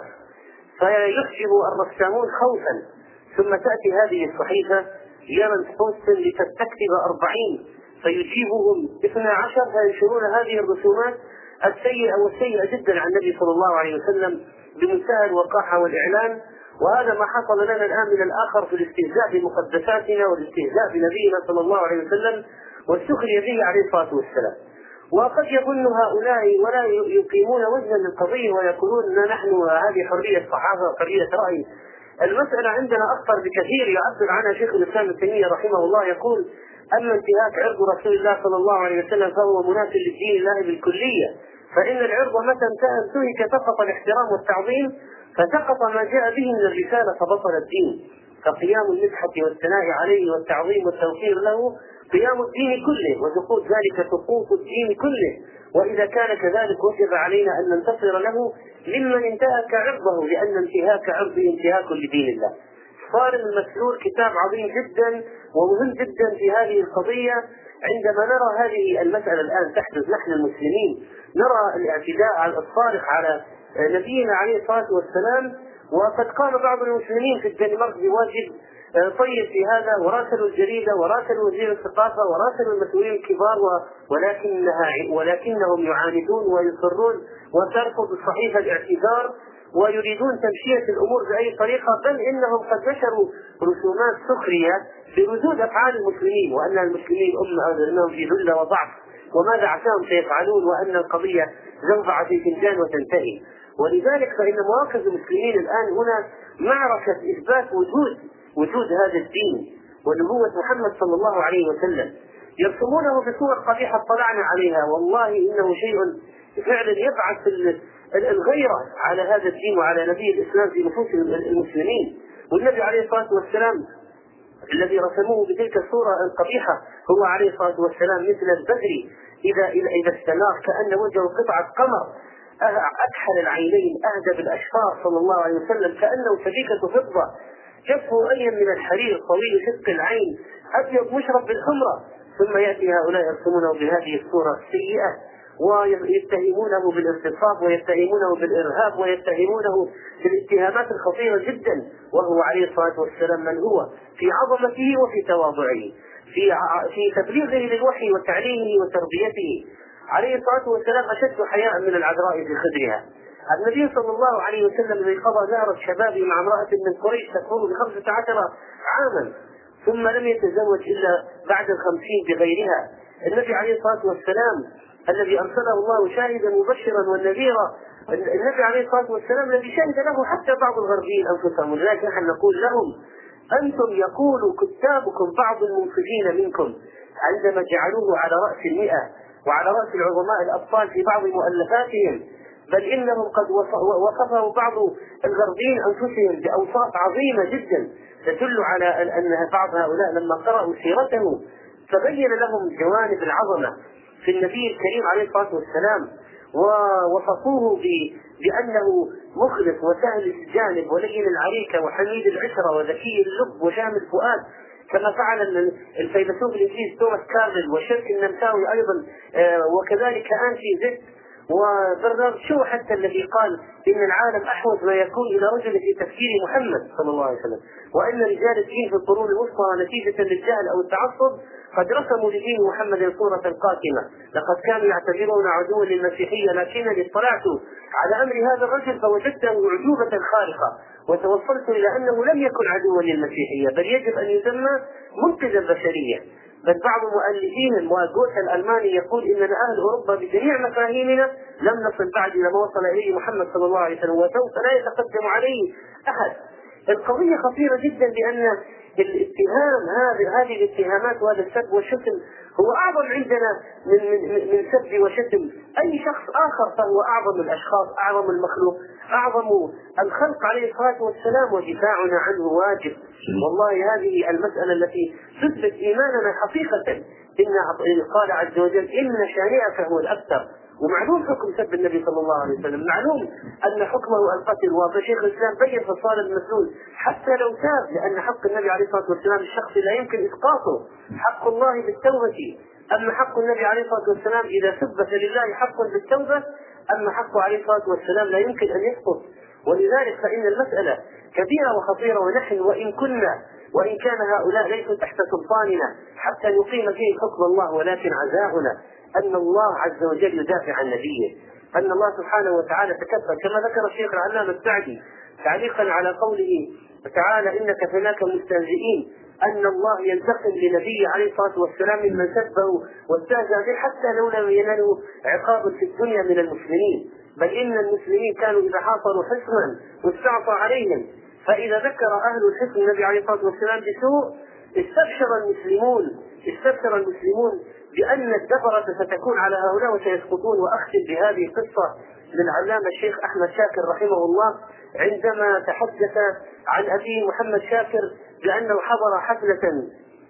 فيحجب الرسامون خوفا، ثم تأتي هذه الصحيفة يرن بوست لتستكتب أربعين فيجيبهم اثنا عشر فينشرون هذه الرسومات السيئة والسيئة جدا عن النبي صلى الله عليه وسلم بمنتهى الوقاحة والإعلان. وهذا ما حصل لنا الآن من الآخر في الاستهزاء بمقدساتنا والاستهزاء بنبينا صلى الله عليه وسلم والسخرية به عليه الصلاة والسلام. وقد يظن هؤلاء ولا يقيمون وزنا للقضية ويقولون أن نحن هذه حرية صحافة وحرية رأي. المسألة عندنا أخطر بكثير، يعبر عنها شيخ الإسلام ابن تيمية رحمه الله، يقول: أما انتهاك عرض رسول الله صلى الله عليه وسلم فهو منافي للدين الله بالكلية، فإن العرض متى انتهك سقط الاحترام والتعظيم، فسقط ما جاء به من الرسالة فبطل الدين. فقيام المدحة والثناء عليه والتعظيم والتوقير له قيام الدين كله، وسقوط ذلك سقوط الدين كله. وإذا كان كذلك وجب علينا أن ننتصر له ممن انتهك عرضه، لأن انتهاك عرضه انتهاك لدين الله. صارم المسلول كتاب عظيم جدا ومهم جدا في هذه القضية. عندما نرى هذه المسألة الآن تحدث نحن المسلمين، نرى الاعتداء على الصارخ على نبينا عليه الصلاة والسلام، وقد قام بعض المسلمين في الدنمارك بواجب طيب في هذا، وراسلوا الجريدة وراسلوا وزير الثقافة وراسلوا المسؤولين الكبار، ولكنها ولكنهم يعاندون ويصرون وترفض الصحيفة الاعتذار ويريدون تمشية الأمور بأي طريقة، بل إنهم قد نشروا رسومات سخرية بردود أفعال المسلمين، وأن المسلمين أمة أنهم في ذلة وضعف وماذا عساهم سيفعلون، وأن القضية زوبعة في فنجان وتنتهي. ولذلك فإن مواقف المسلمين الآن هنا معركة إثبات وجود وجود هذا الدين ونبوة محمد صلى الله عليه وسلم. يرسمونه بصور قبيحة اطلعنا عليها، والله إنه شيء فعلا يبعث الغيرة على هذا الدين وعلى نبي الإسلام في نفوس المسلمين. والنبي عليه الصلاة والسلام الذي رسموه بتلك الصورة القبيحة هو عليه الصلاة والسلام مثل البدر إذا إذا استنار كأن وجهه قطعة قمر، أكحل العينين، أهدى بالأشفار صلى الله عليه وسلم كأنه سبيكة فضة، جفه ألين من الحرير، طويل شق العين، أبيض مشرب بالحمرة. ثم يأتي هؤلاء يرسمونه بهذه الصورة السيئة ويتهمونه بالاغتصاب ويتهمونه بالإرهاب ويتهمونه بالاتهامات الخطيرة جدا، وهو عليه الصلاة والسلام من هو في عظمته وفي تواضعه، في في تبليغه للوحي وتعليمه وتربيته. عليه الصلاة والسلام أشد حياء من العذراء في خدرها. النبي صلى الله عليه وسلم الذي قضى نار الشباب مع امرأة من قريش تكفر بخمسة عشر عاما ثم لم يتزوج إلا بعد الخمسين بغيرها. النبي عليه الصلاة والسلام الذي أرسله الله شاهدا مبشرا والنذيرا، النبي عليه الصلاة والسلام الذي شهد له حتى بعض الغربيين أنفسهم. ولذلك نحن نقول لهم: أنتم يقول كتابكم بعض المنصفين منكم عندما جعلوه على رأس المئة وعلى رأس العظماء الأبطال في بعض مؤلفاتهم، بل إنهم قد وصفوا بعض الغربيين أنفسهم بأوصاف عظيمة جدا تدل على أن بعض هؤلاء لما قرأوا سيرته تبين لهم جوانب العظمة في النبي الكريم عليه الصلاة والسلام، ووصفوه بأنه مخلص وسهل الجانب ولين العريكة وحميد العشرة وذكي اللب وشام الفؤاد، كما فعل الفيلسوف الإنجليزي توماس كارليل وشرك النمساوي أيضا، وكذلك أنتي زيت وبرنارد شو حتى الذي قال إن العالم أحوج ما يكون إلى رجل في تفكير محمد صلى الله عليه وسلم، وأن رجال الدين في القرون الوسطى نتيجة للجهل أو التعصب قد رسموا لدين محمد صورة قاتمة، لقد كانوا يعتبرون عدوا للمسيحية، لكنني اطلعت على أمر هذا الرجل فوجدته أعجوبة خارقة، وتوصلت إلى أنه لم يكن عدوا للمسيحية بل يجب أن يسمى منقذ البشرية. بل بعض مؤلفين وجوث الألماني يقول إننا أهل أوروبا بجميع مفاهيمنا لم نصل بعد إلى ما وصل إليه محمد صلى الله عليه وسلم، وسوف لا يتقدم عليه أحد. القضية خطيرة جدا، لأن الاتهام هذه هذه الاتهامات وهذا السب والشتم هو أعظم عندنا من من من سب وشتم أي شخص آخر، فهو أعظم الأشخاص، أعظم المخلوق، أعظم الخلق عليه الصلاة والسلام ودفاعنا عنه واجب. والله هذه المسألة التي تثبت إيماننا حقيقة. إن قال عز وجل إن شانئك هو الأبتر. ومعلوم حكم سب النبي صلى الله عليه وسلم، معلوم أن حكمه القتل. وشيخ الإسلام بين فصال المسلول حتى لو تاب، لأن حق النبي عليه الصلاة والسلام الشخصي لا يمكن إسقاطه. حق الله بالتوبة، أما حق النبي عليه الصلاة والسلام إذا ثبت لله حق بالتوبة، أما حقه عليه الصلاة والسلام لا يمكن أن يسقط. ولذلك فإن المسألة كبيرة وخطيرة، ونحن وإن كنا وإن كان هؤلاء ليسوا تحت سلطاننا حتى نقيم فيه حكم الله، ولكن عزاؤنا أن الله عز وجل يدافع عن نبيه، أن الله سبحانه وتعالى تكفل كما ذكر الشيخ العلامة السعدي تعليقا على قوله تعالى إن كفيناك المستهزئين، أن الله ينتقم لنبيه عليه الصلاة والسلام ممن سبه واستهزأ به حتى لو لم ينالوا عقابا في الدنيا من المسلمين. بل إن المسلمين كانوا إذا حاصروا حصنا واستعصى عليهم، فإذا ذكر أهل الحصن النبي عليه الصلاة والسلام بسوء استبشر المسلمون استبشر المسلمون بأن الدبرة ستكون على هؤلاء وسيسقطون. وأختم بهذه القصة للعلامة الشيخ أحمد شاكر رحمه الله عندما تحدث عن أبيه محمد شاكر بأنه حضر حفلة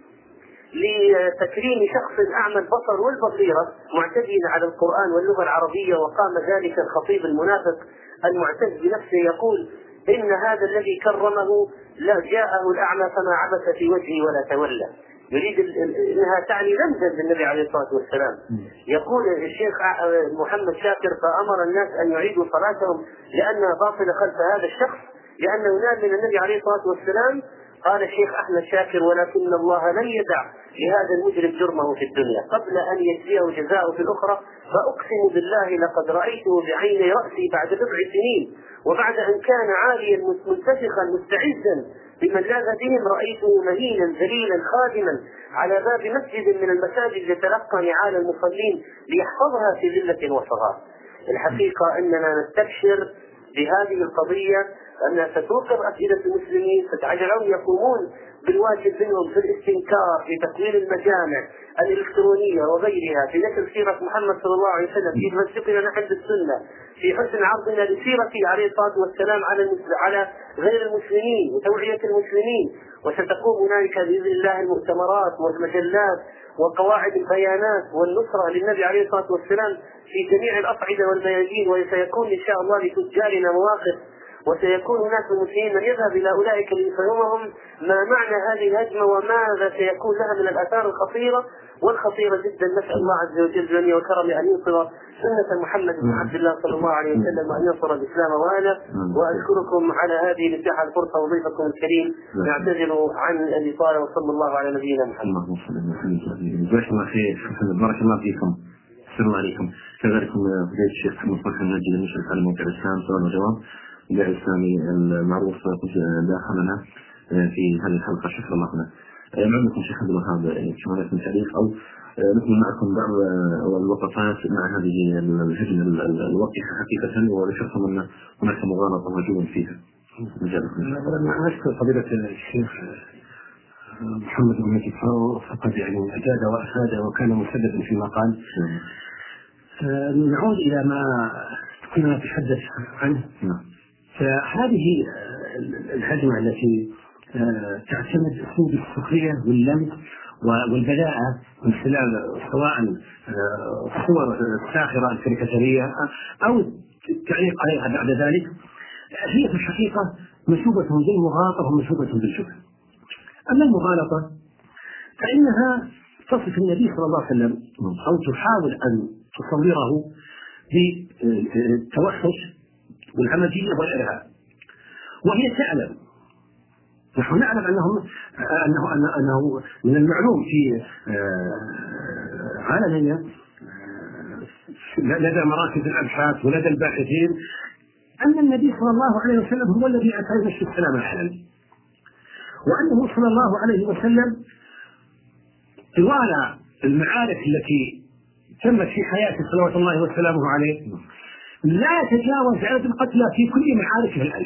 لتكريم شخص أعمى البصر والبصيرة معتدين على القرآن واللغة العربية، وقام ذلك الخطيب المنافق المعتز بنفسه يقول إن هذا الذي كرمه لا جاءه الأعمى فما عبث في وجهه ولا تولى. يريد انها تعني رمزا للنبي عليه الصلاه والسلام. يقول الشيخ محمد شاكر فامر الناس ان يعيدوا صلاتهم لانها باطله خلف هذا الشخص لانه نال من النبي عليه الصلاه والسلام. قال الشيخ احمد شاكر ولكن الله لن يدع لهذا المجرم جرمه في الدنيا قبل ان يجزيه جزاءه في الاخرى، فاقسم بالله لقد رايته بعيني راسي بعد بضع سنين وبعد ان كان عاليا منتفخا مستعزا بمن لاذ بهم، رأيته مهينا ذليلا خادما على باب مسجد من المساجد يتلقى نعال المصلين ليحفظها في ذلة وصغار. الحقيقة أننا نستبشر بهذه القضية أنها ستوقظ أفئدة المسلمين، ستجعلهم يقومون بالواجب منهم في الاستنكار في تطوير المجامع الإلكترونية وغيرها، في نشر سيرة محمد صلى الله عليه وسلم، في تمسكنا نحن بالسنة، في حسن عرضنا لسيرته عليه الصلاة والسلام على على غير المسلمين وتوعية المسلمين. وستقوم هنالك بإذن الله المؤتمرات والمجلات وقواعد البيانات والنصرة للنبي عليه الصلاة والسلام في جميع الأصعدة والميادين، وسيكون إن شاء الله لتجارنا مواقف، وسيكون هناك المسلمين من يذهب إلى أولئك ليفهمهم ما معنى هذه الهجمة وماذا سيكون لها من الآثار الخطيرة والخطيرة جدا. نسأل الله عز وجل بمنه وكرمه أن ينصر سنة محمد بن عبد الله صلى الله عليه وسلم وأن ينصر الإسلام وأهله. وأشكركم على هذه الإتاحة الفرصة وضيفكم الكريم. نعتذر عن الإطالة وصلى الله على نبينا محمد. اللهم صل وسلم. جزاك الله خير. بارك الله فيكم. السلام عليكم. كذلك فضيلة الشيخ محمد صالح المنجد المشرف على موقع الإسلام سؤال وجواب الداعي الإسلامي المعروف داخلنا في هذه الحلقة. شكرا الله لنا. معكم شيخ عبد الوهاب كما لكم تعليق أو نكمل معكم بعض الوقفات مع هذه الهجمة الوقفة حقيقة ولشخص أن هناك مغالطة وجوه فيها. أنا أشكر فضيلة الشيخ محمد بن مجيد فقد يعني أجاد وأفاد وكان مسددا فيما قال. نعود إلى ما كنا نتحدث عنه. فهذه الهجمة التي تعتمد أسلوب السخرية واللمس والبداءة من خلال سواء الصور الساخرة الكاريكاتيرية أو التعليق عليها بعد ذلك، هي في الحقيقة مشوبة بالمغالطة ومشوبة بالشبه. أما المغالطة فإنها تصف النبي صلى الله عليه وسلم أو تحاول أن تصوره بالتوحش والهمجية والإرهاب، وهي تعلم، نحن نعلم أنه أنه أنه, أنه من المعلوم في عالمنا لدى مراكز الأبحاث ولدى الباحثين أن النبي صلى الله عليه وسلم هو الذي أتى يمشي السلام العالمي، وأنه صلى الله عليه وسلم طوال المعارك التي تمت في حياته صلوات الله وسلامه عليه لا تجاوز عدد القتلى في كل معاركه الألف،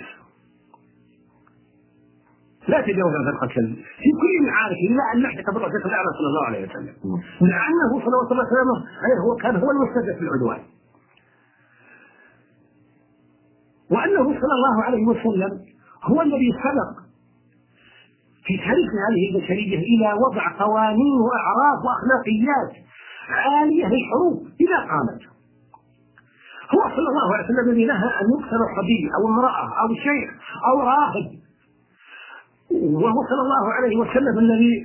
لا تجاوز عدد القتلى في كل معاركه إلا أن نحدث بالرسول الأعلى صلى الله عليه وسلم، لأنه صلوات الله وسلامه عليه هو كان هو المستهدف في العدوان. وأنه صلى الله عليه وسلم هو الذي سبق في تاريخ هذه البشرية إلى وضع قوانين وأعراف وأخلاقيات عالية للحروب إذا قامت. هو صلى الله عليه وسلم الذي نهى أن يقتل صبي أو امرأة أو شيخ أو راهب، وهو صلى الله عليه وسلم الذي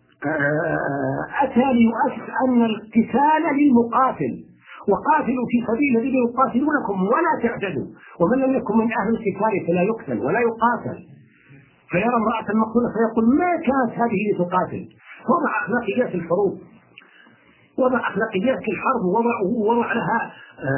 أتى ليؤسس أن القتال للمقاتل، وقاتلوا في سبيل الذين يقاتلونكم ولا تعتدوا، ومن لم يكن من أهل القتال فلا يقتل ولا يقاتل. فيرى امرأة مقتولة فيقول ما كانت هذه لتقاتل. وضع أخلاقيات الحروب، وضع أخلاقيات الحرب، وضع, وضع لها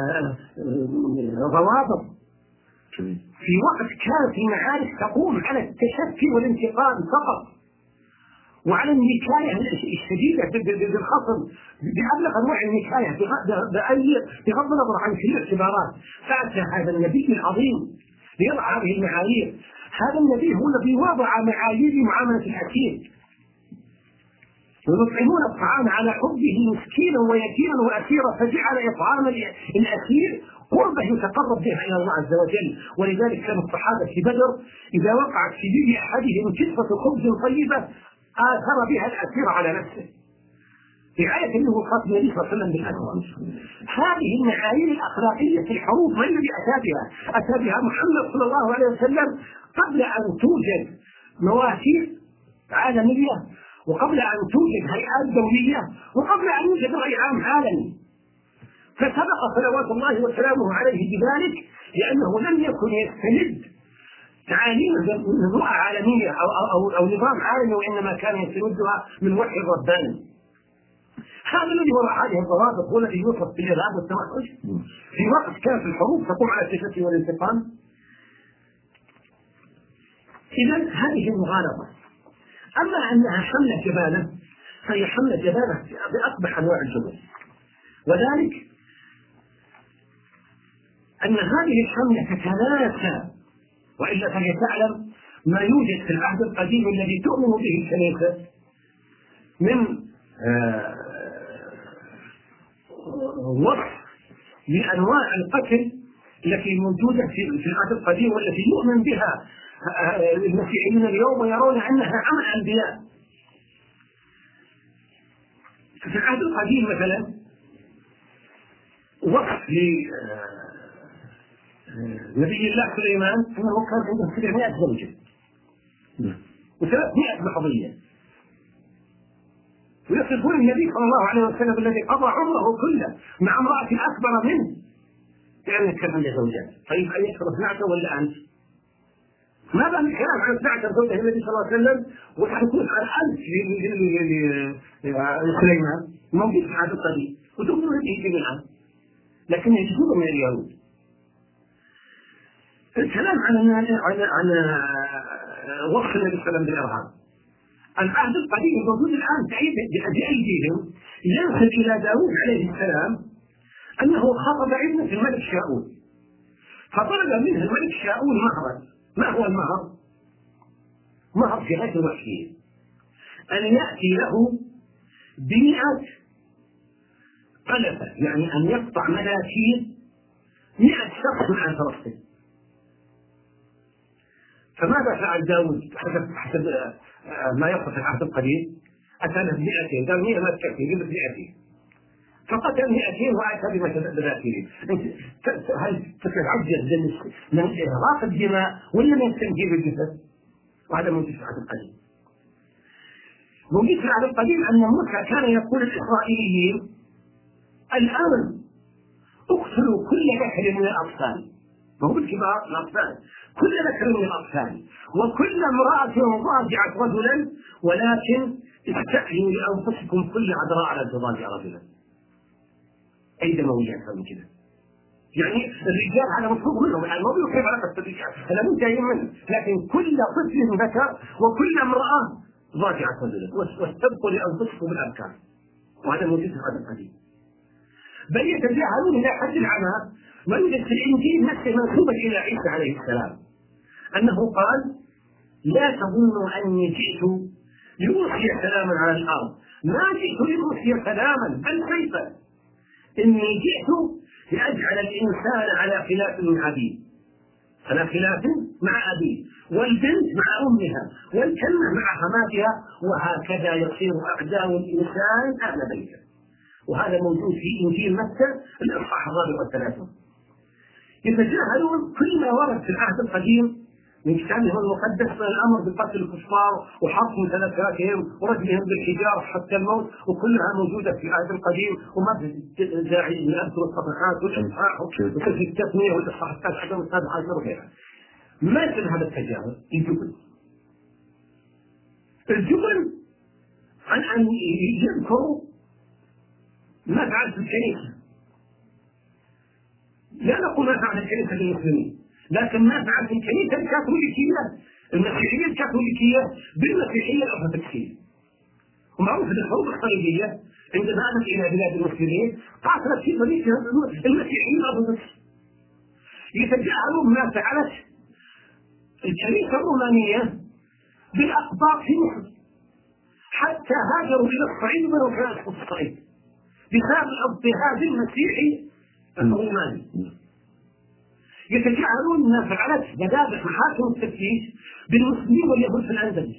ضوابط في وقت كانت المعارك تقوم على التشفي والانتقام فقط، وعلى النكاية الشديدة بالخصم بأبلغ أنواع النكاية بغض النظر عن كل الاعتبارات. فأتى هذا النبي العظيم ليضع هذه المعايير. هذا النبي هو الذي وضع معايير معاملة الأسير، ويطعمون الطعام على حبه مسكينا ويتيما وأسيرا، فجعل إطعام الأسير قربة يتقرب بها إلى الله عز وجل. ولذلك كان الصحابة في بدر إذا وقعت في يد أحدهم كسفة خبز طيبة آثر بها الأسير على نفسه رعاية له خاتم النبي صلى الله عليه وسلم بالأسوأ. هذه المعايير الأخلاقية في الحروب من الذي أتى بها؟ أتى بها محمد صلى الله عليه وسلم قبل أن توجد مواثيق عالمية، وقبل أن توجد هيئات دولية، وقبل أن يوجد رأي عام عالمي. فسبق صلوات الله وسلامه عليه بذلك، لأنه لم يكن يستند تعاليم من رؤى عالمية أو, أو, أو, أو نظام عالمي، وإنما كان يستندها من وحي الرباني. هذا الذي وضع هذه الضوابط هو الذي يوصف بالإرهاب والتوحش في وقت كانت الحروب تقوم على التشفي والانتقام. إذا هذه المغالطة. أما أنها حملة جبانة فهي حملة جبانة بأقبح أنواع الجبن، وذلك أن هذه الحملة تتناسى، وإلا فهي تعلم ما يوجد في العهد القديم الذي تؤمن به الكنيسة من آه وصف لأنواع القتل التي موجودة في العهد القديم والتي يؤمن بها المسيحيين اليوم ويرون أنها عمل أنبياء. في العهد القديم مثلا وصف لنبي الله سليمان أنه كان عنده سبعمائة زوجة وثلاثمائة محظية، ويصفون النبي صلى الله عليه وسلم الذي قضى عمره كله مع امرأة أكبر منه لأنه كان عنده زوجات. طيب أن يشرب نعته ولا أنت؟ ما بقى الكلام عن نعته زوجة النبي صلى الله عليه وسلم وتحكون عن أنت لسليمان موجود في هذا الطريق وتقولون هذه جميعا، لكن يجدون من اليهود. الكلام عن عن عن وصف النبي صلى الله عليه وسلم بالإرهاب. العهد القديم الموجود الآن بأيديهم ينسب إلى داود عليه السلام أنه خطب ابنة الملك شاؤول، فطلب منه الملك شاؤول مهرا. ما هو المهر؟ مهر في غير وحيه أن يأتي له بمئة قلبة، يعني أن يقطع مناكير مئة شخص عن فرسه. فماذا فعل داود حسب حسب ما يصف العهد القديم؟ أتى له بمئتين، قال مئة ما تكفي، يجيب مئتين، فقتل مئتين وأتى بمثاثير. هل تتعجز من إغراق الدماء ولا من تنجيب الجسد؟ وهذا موجود في العهد القديم. موجود في العهد القديم أن موسى كان يقول للإسرائيليين الآن اقتلوا كل ذكر من الأطفال، وهو بالكبار الأطفال، كل ذكر من الأطفال وكل امرأة ضاجعت رجلا، ولكن استحيوا لأنفسكم كل عذراء على تضاجع رجلا. أي دموية أكثر من كده؟ يعني الرجال على مفروض منهم، يعني ما بيقول كيف علاقة الرجال، هذا مو جاي منه، لكن كل طفل ذكر وكل امرأة ضاجعت رجلا، واستبقوا لأنفسكم الأبكار. وهذا موجود في العهد القديم. بل يتجاهلون إلى حد العمى ما يوجد في الإنجيل نفسه منسوبا إلى عيسى عليه السلام، أنه قال لا تظنوا أني جئت لأوصي سلاما على الأرض، ما جئت لأوصي سلاما بل سيفا، إني جئت لأجعل الإنسان على خلاف من عبيد. على خلاف مع أبيه، والبنت مع أمها، والكلمة مع حماتها، وهكذا يصير أعداء الإنسان أهل بيته. وهذا موجود في إنجيل متى الإصحاح الرابع والثلاثون. يتجاهلون كل ما ورد في العهد القديم من كتابهم المقدس من الأمر بقتل الكفار وحرق ممتلكاتهم ورجمهم بالحجارة حتى الموت، وكلها موجودة في العهد القديم، وما في داعي لأذكر الصفحات والإصحاح وكيف التثنية والإصحاح الثالث عشر والسابع عشر وغيرها. ما يصير هذا التجاهل؟ الجبن. الجبن عن أن يذكروا ما فعل في الكنيسة. لا نقول ما فعل الكنيسة للمسلمين، لكن ما فعل في الكنيسة الكاثوليكية المسيحية الكاثوليكية بالمسيحية الأرثوذكسية. ومعروف أن الحروب الصليبية عندما أتت إلى بلاد المسلمين قاتلت في طريقها المسيحيين الأرثوذكس. يتجاهلون ما فعلت الكنيسة الرومانية بالأقباط في مصر، حتى هاجروا إلى الصعيد وبنوا في الصعيد بسبب الاضطهاد المسيحي الروماني. يتجاهلون ما فعلت مذابح محاكم التفتيش بالمسلمين واليهود في الأندلس.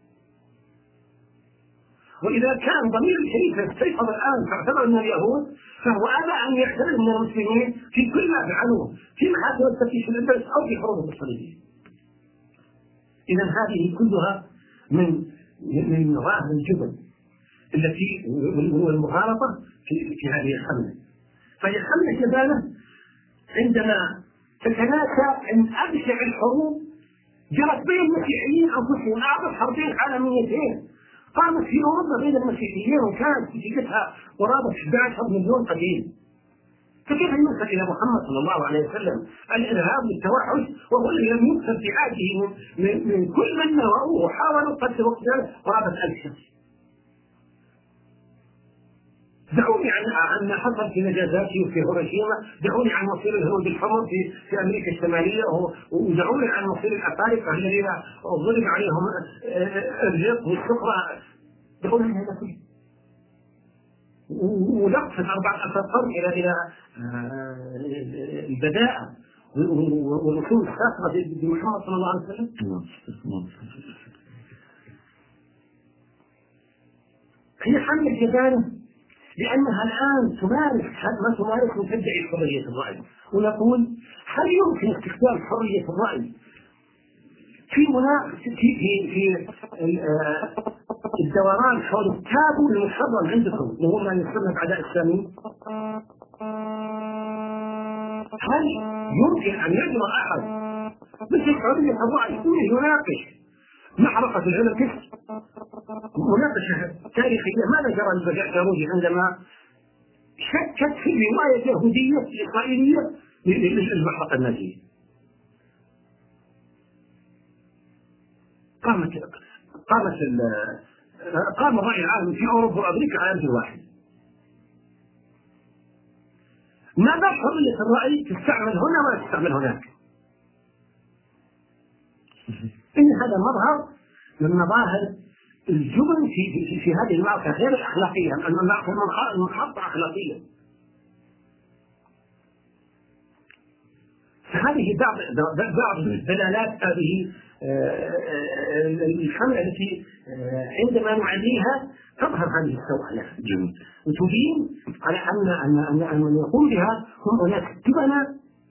وإذا كان ضمير الكنيسة استيقظ الآن فاعتبر من اليهود، فهو أبى أن يعتبر من المسلمين في كل ما فعلوه في محاكم التفتيش في الأندلس أو في حروب الصليبية. إذا هذه كلها من من مظاهر الجبن التي والمغالطة في في هذه الحملة. فهي حملة جبانة عندما تتناسى أن أبشع الحروب جرت بين المسيحيين أنفسهم، أعظم حربين عالميتين قامت في أوروبا بين المسيحيين وكانت نتيجتها قرابة أحد عشر مليون قتيل. فكيف ينسب إلى محمد صلى الله عليه وسلم الإرهاب والتوحش وهو الذي لم يكسر في عهده من, من كل من نوروه وحاولوا قتل وقتل قرابة ألف شخص؟ دعوني عن عن ما حصل في نجازاكي وفي هيروشيما، دعوني عن مصير الهنود الحمر في في امريكا الشماليه، ودعوني عن مصير الافارقه الذين ظلم عليهم الرق والسكره، دعوني عن هذا كله. ونقص أربعة عشر قرن إلى إلى البداءة والرسوم الساخرة بمحمد صلى الله عليه وسلم. هي حملة جبانة لأنها الآن تمارس ما تمارس من تدعي حرية الرأي. ونقول هل يمكن استخدام حرية الرأي في مناقشة في في في الدوران حول التابو المحرم عندكم وهو ما يسمى بعداء السامي؟ هل يمكن أن يجرى أحد مثل حرية الرأي يناقش محرقة الهلكس مناقشة تاريخية؟ ماذا جرى البجاروجي عندما شكت في رواية يهودية إسرائيلية للمحرقة النازية؟ قامت قامت قام الرأي العام في أوروبا وأمريكا على يد واحد. ماذا حرية الرأي تستعمل هنا ولا تستعمل هناك؟ إن هذا مظهر من مظاهر الجبن في في, في هذه المعركة غير الأخلاقية، المعركة المنحطة أخلاقيا. فهذه بعض بعض دلالات هذه الحملة التي عندما نعليها تظهر هذه السوء وتبين على أن أن أن من يقوم بها هم أناس جبنة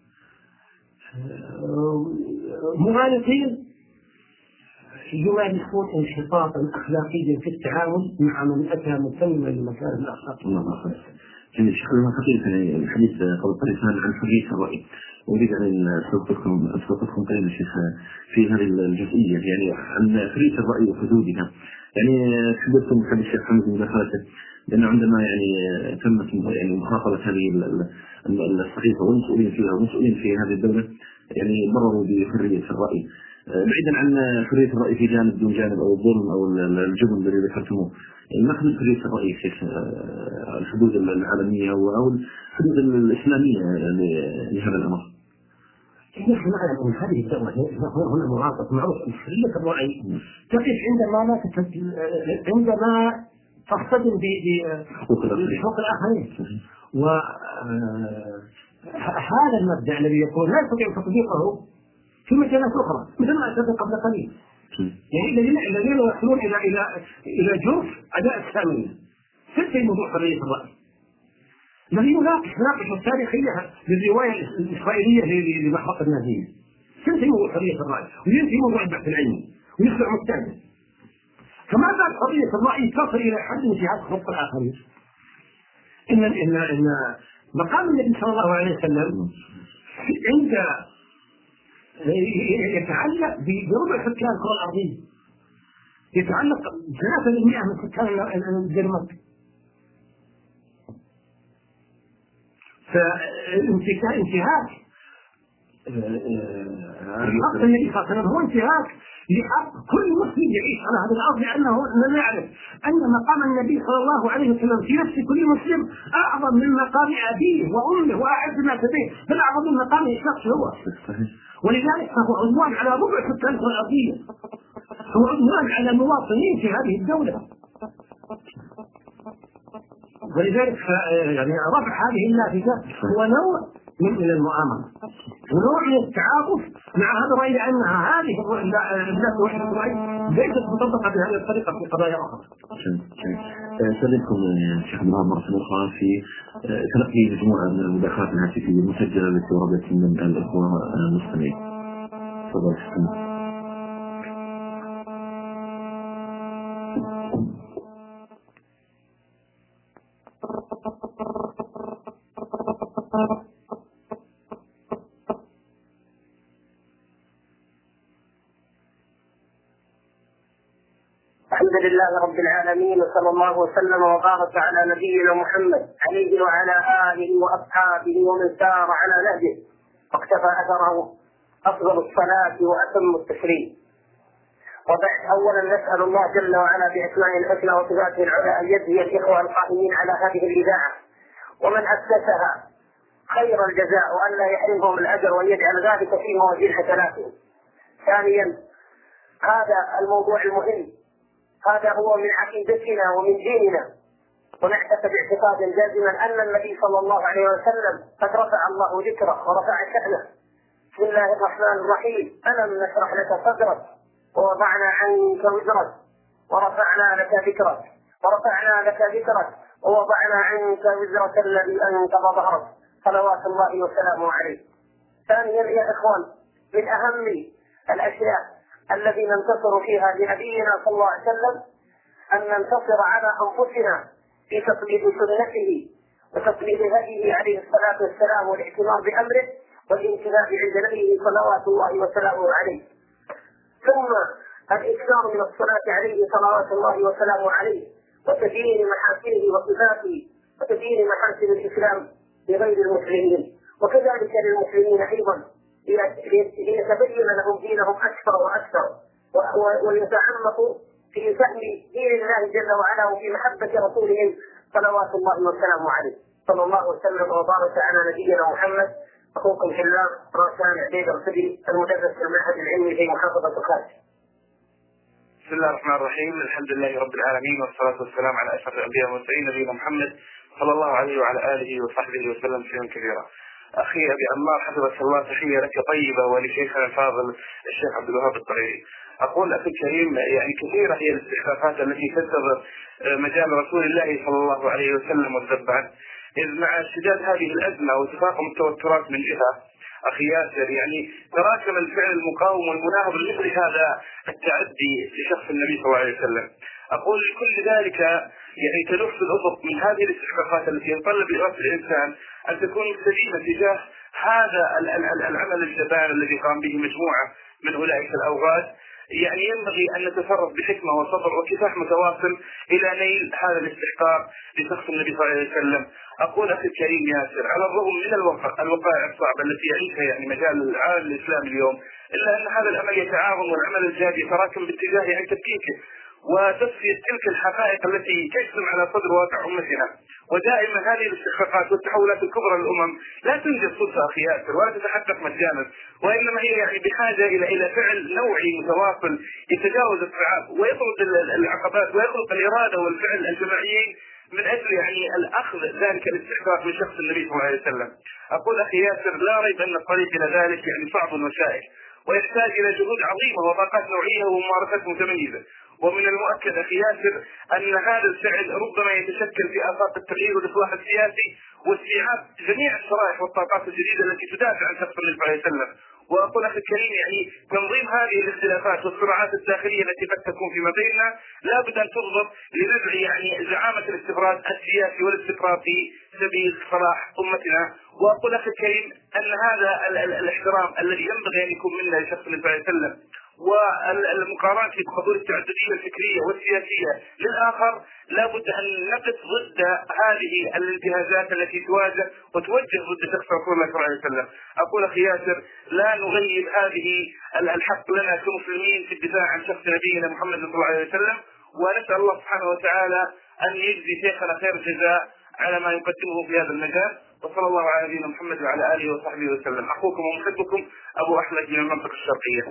مغالطين يمارسون انحطاطا أخلاقيا في التعامل مع من أتى متمما لمكارم الأخلاق. الله خير. يعني شكرا خطير الحديث قبل قليل عن حرية الرأي، أريد أن أستوقفكم أستوقفكم قليلا شيخ في هذه الجزئية، يعني عن حرية الرأي وحدودها. يعني حدثتم حديث الشيخ حمد بن بخارة لأن عندما يعني تمت يعني مخاطبة هذه الصحيفة والمسؤولين فيها والمسؤولين في هذه الدولة يعني مرروا بحرية الرأي، بعيدا عن حرية الرأي في جانب دون جانب أو الظلم أو الجبن الذي ذكرتموه. ما حدود حرية الرأي في الحدود العالمية أو الحدود الإسلامية لهذا الأمر؟ نحن نعلم أن هذه الدولة هنا مراقبة معروف أن حرية الرأي تقف عندما لا عندما تصطدم بحقوق الآخرين، وهذا المبدأ الذي يقول لا يستطيع تطبيقه في مجالات أخرى مثل ما أشرت قبل قليل. يعني الذين الذين يصلون إلى إلى إلى جرف أداء السامية في موضوع حرية الرأي. الذي يناقش يناقش التاريخية بالرواية الإسرائيلية لمحرقة النازية. في موضوع حرية الرأي وينتهي موضوع البحث العلمي ويصبح مجتهد. فما زال حرية الرأي تصل إلى حد انتهاك حقوق الآخرين. إن إن إن مقام النبي صلى الله عليه وسلم عند يتعلق بربع سكان الكرة الأرضية، يتعلق ثلاثة بالمئة من سكان الدنمارك. فانتهاك حق النبي صلى الله عليه وسلم هو انتهاك لحق كل مسلم يعيش على هذه الأرض، لأنه نعرف أن مقام النبي صلى الله عليه وسلم في نفس كل مسلم أعظم من مقام أبيه وأمه وأعز ما تبيه، بل أعظم من مقام الشخص هو. ولذلك فهو عنوان على ربع سكان الأرضية، هو عنوان على المواطنين في هذه الدولة. ولذلك يعني رفع هذه اللافتة هو نوع من المؤامرة ونوع من التعاطف مع هذا الرأي، لأنها هذه الرأي ليست مطبقة بهذه الطريقة في قضايا أخرى. سألتكم شيخ عبد الوهاب مرة أخرى في تلقي مجموعة من المداخلات الهاتفية المسجلة التي وردت من الإخوة المستمعين. تفضل. الحمد لله رب العالمين، وصلى الله وسلم وبارك على نبينا محمد عليه وعلى آله وأصحابه ومن سار على نهجه واقتفى أثره أفضل الصلاة وأتم التسليم. وبعد، أولا نسأل الله جل وعلا بأسمائه الحسنى وصفاته العلى أن يجزي الإخوة القائمين على هذه الإذاعة ومن أسسها خير الجزاء، وأن لا يحرمهم الأجر، وأن يجعل ذلك في موازين حسناتهم. ثانيا، هذا الموضوع المهم، هذا هو من عقيدتنا ومن ديننا، ونعتقد اعتقادا جازما أن النبي صلى الله عليه وسلم قد رفع الله ذكره ورفع شأنه. بسم الله الرحمن الرحيم: ألم نشرح لك صدرك ووضعنا عنك وزرك ورفعنا لك ذكرك ورفعنا لك ذكرك ووضعنا عنك وزرك الذي أنقض ظهرك، صلوات الله وسلامه عليه. ثانيا يا إخوان، من أهم الأشياء الذي ننتصر فيها لنبينا صلى الله عليه وسلم أن ننتصر على أنفسنا في تقليد سنته وتقليد هديه عليه الصلاة والسلام والاعتمار بأمره والانتباه عند نبيه صلوات الله وسلامه عليه. ثم الإكثار من الصلاة عليه صلوات الله وسلامه عليه وتبيين محاسنه وصفاته وتبيين محاسن الإسلام لغير المسلمين، وكذلك للمسلمين أيضا ليتبين لهم دينهم أكثر وأكثر ويتعمقوا في فهم دين الله جل وعلا وفي محبة رسوله صلوات الله وسلامه عليه. صلى الله وسلم وبارك على نبينا محمد. أخوكم في الله راسان عبيد الرسلي، المدرس في المعهد العلمي في محافظة الخارج. بسم الله الرحمن الرحيم. الحمد لله رب العالمين، والصلاة والسلام على أشرف الأنبياء والمرسلين نبينا محمد صلى الله عليه وعلى آله وصحبه وسلم تسليما كثيرا. أخي أبي عمار، حفظك الله، تحية لك طيبة ولشيخنا الفاضل الشيخ عبد الوهاب الطريري. أقول أخي الكريم، يعني كثيرة هي الاستحقاقات التي تسر مجال رسول الله صلى الله عليه وسلم والذب عنه، إذ مع اشتداد هذه الأزمة وتفاقم التوترات من جهة أخي ياسر يعني تراكم الفعل المقاوم والمناهض لمثل هذا التعدي لشخص النبي صلى الله عليه وسلم. أقول لكل ذلك يعني تلف الأفق من هذه الاستحقاقات التي يتطلب إرادة الإنسان أن تكون سليمة تجاه هذا العمل الجبار الذي قام به مجموعة من أولئك الأوغاد. يعني ينبغي أن نتصرف بحكمة وصبر وكفاح متواصل إلى نيل هذا الاستحقاق لشخص النبي صلى الله عليه وسلم. أقول أخي الكريم ياسر، على الرغم من الوقائع الصعبة التي يعيشها يعني مجال العالم الإسلامي اليوم، إلا أن هذا الأمل يتعاظم والعمل الجاد يتراكم باتجاه عن تفكيكه وتصفية تلك الحقائق التي تجسم على صدر واقع أمتنا. ودائما هذه الاستحقاقات والتحولات الكبرى للأمم لا تنجز صدفة أخي ياسر ولا تتحقق مجانا، وإنما هي يعني بحاجة إلى إلى فعل نوعي متواصل يتجاوز الصعاب ويطرد العقبات ويخلق الإرادة والفعل الجماعيين من أجل يعني الأخذ ذلك الاستحقاق من شخص النبي صلى الله عليه وسلم. أقول أخي ياسر، لا ريب أن الطريق إلى ذلك يعني صعب وشائك، ويحتاج إلى جهود عظيمة وطاقات نوعية وممارسات متميزة. ومن المؤكد أخي ياسر أن هذا الفعل ربما يتشكل في آفاق التغيير والإصلاح السياسي واستيعاب جميع الشرائح والطاقات الجديدة التي تدافع عن شخص النبي صلى الله عليه وسلم. وأقول أخي الكريم يعني تنظيم هذه الاختلافات والصراعات الداخلية التي قد تكون فيما بيننا لا بد أن تضبط لنزع يعني زعامة الاستفراد السياسي والاستقرار في سبيل صلاح أمتنا. وأقول أخي الكريم أن هذا الاحترام الذي ينبغي أن يكون منا لشخص النبي صلى الله عليه وسلم والمقارنة بحضور التعددية الفكرية والسياسية للآخر لا بد أن نقف ضد هذه الانتهازات التي تواجه وتوجه ضد شخص رسول الله صلى الله عليه وسلم. أقول أخي ياسر لا نغيب هذه الحق لنا كمسلمين في الدفاع عن شخص نبينا محمد صلى الله عليه وسلم، ونسأل الله سبحانه وتعالى أن يجزي شيخنا خير الجزاء على ما يقدمه في هذا المجال. وصلى الله على نبينا محمد وعلى آله وصحبه وسلم. أخوكم ومحبكم أبو أحمد من المنطقة الشرقية.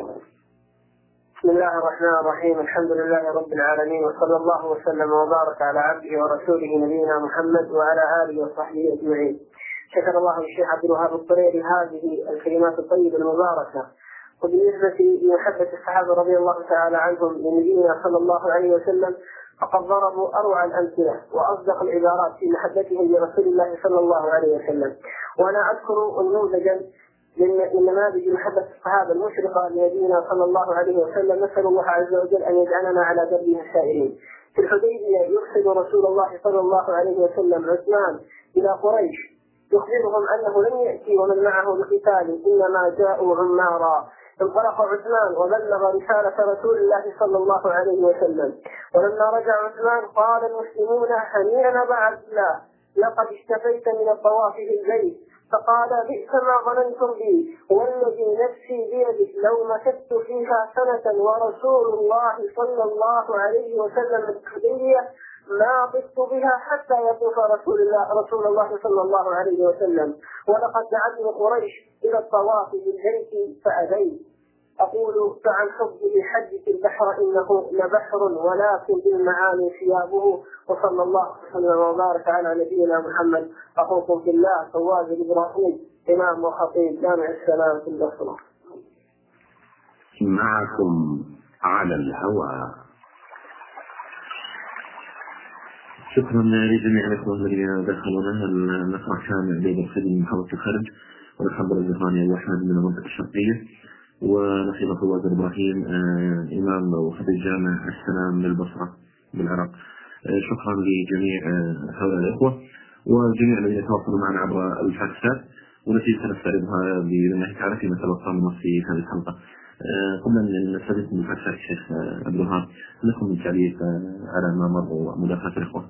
بسم الله الرحمن الرحيم. الحمد لله رب العالمين، وصلى الله وسلم وبارك على عبده ورسوله نبينا محمد وعلى آله وصحبه أجمعين. شكر الله الشيخ عبد الوهاب الطريري هذه الكلمات الطيبة المباركة. وبالنسبة لمحبة الصحابة رضي الله تعالى عنهم لنبينا صلى الله عليه وسلم فقد ضربوا أروع الأمثلة وأصدق العبارات في محبتهم لرسول الله صلى الله عليه وسلم. وأنا أذكر نموذجا من نماذج محبة الصحابة المشرقة لنبينا صلى الله عليه وسلم. نسأل الله عز وجل أن يجعلنا على دربه السائرين. في الحديبية يرسل رسول الله صلى الله عليه وسلم عثمان إلى قريش يخبرهم أنه لم يأتي ومن معه بقتال إنما جاءوا عمارا. انطلق عثمان وبلغ رسالة رسول الله صلى الله عليه وسلم. ولما رجع عثمان قال المسلمون هنيئا بعد الله لقد اشتفيت من الطواف في البيت. فقال بئس ما ظننتم بي والذي نفسي بيده لو مكثت فيها سنة ورسول الله صلى الله عليه وسلم الحديبية ما طفت بها حتى يطوف رسول الله رسول الله صلى الله عليه وسلم. ولقد دعتني قريش إلى الطواف بالبيت فأبيت. أقول فعن حبه حدث البحر إنه لبحر ولكن بالمعاني ثيابه. وصلى الله وسلم وبارك على نبينا محمد. أخوكم في الله فواز إبراهيم إمام وخطيب جامع السلام في البصرة. معكم على الهواء. شكرا لجميع الأخوة الذين دخلونا. المسرح كان بين الخدمة من محافظة الخرج، ونحب الزهراني أبو أحمد من المنطقة الشرقية، ونحن فواز إبراهيم آه إمام وخطيب جامع السلام بالبصرة بالعراق. آه شكرا لجميع آه هؤلاء الأخوة وجميع الذين يتواصلوا معنا عبر الفاكسات، والتي سنستعرضها بإذن الله تعالى فيما تبقى من في هذه الحلقة. آه قبل أن نستفيد من الفاكسات الشيخ آه عبد الوهاب، لكم من تعليق آه على ما مر ومداخلة الإخوة.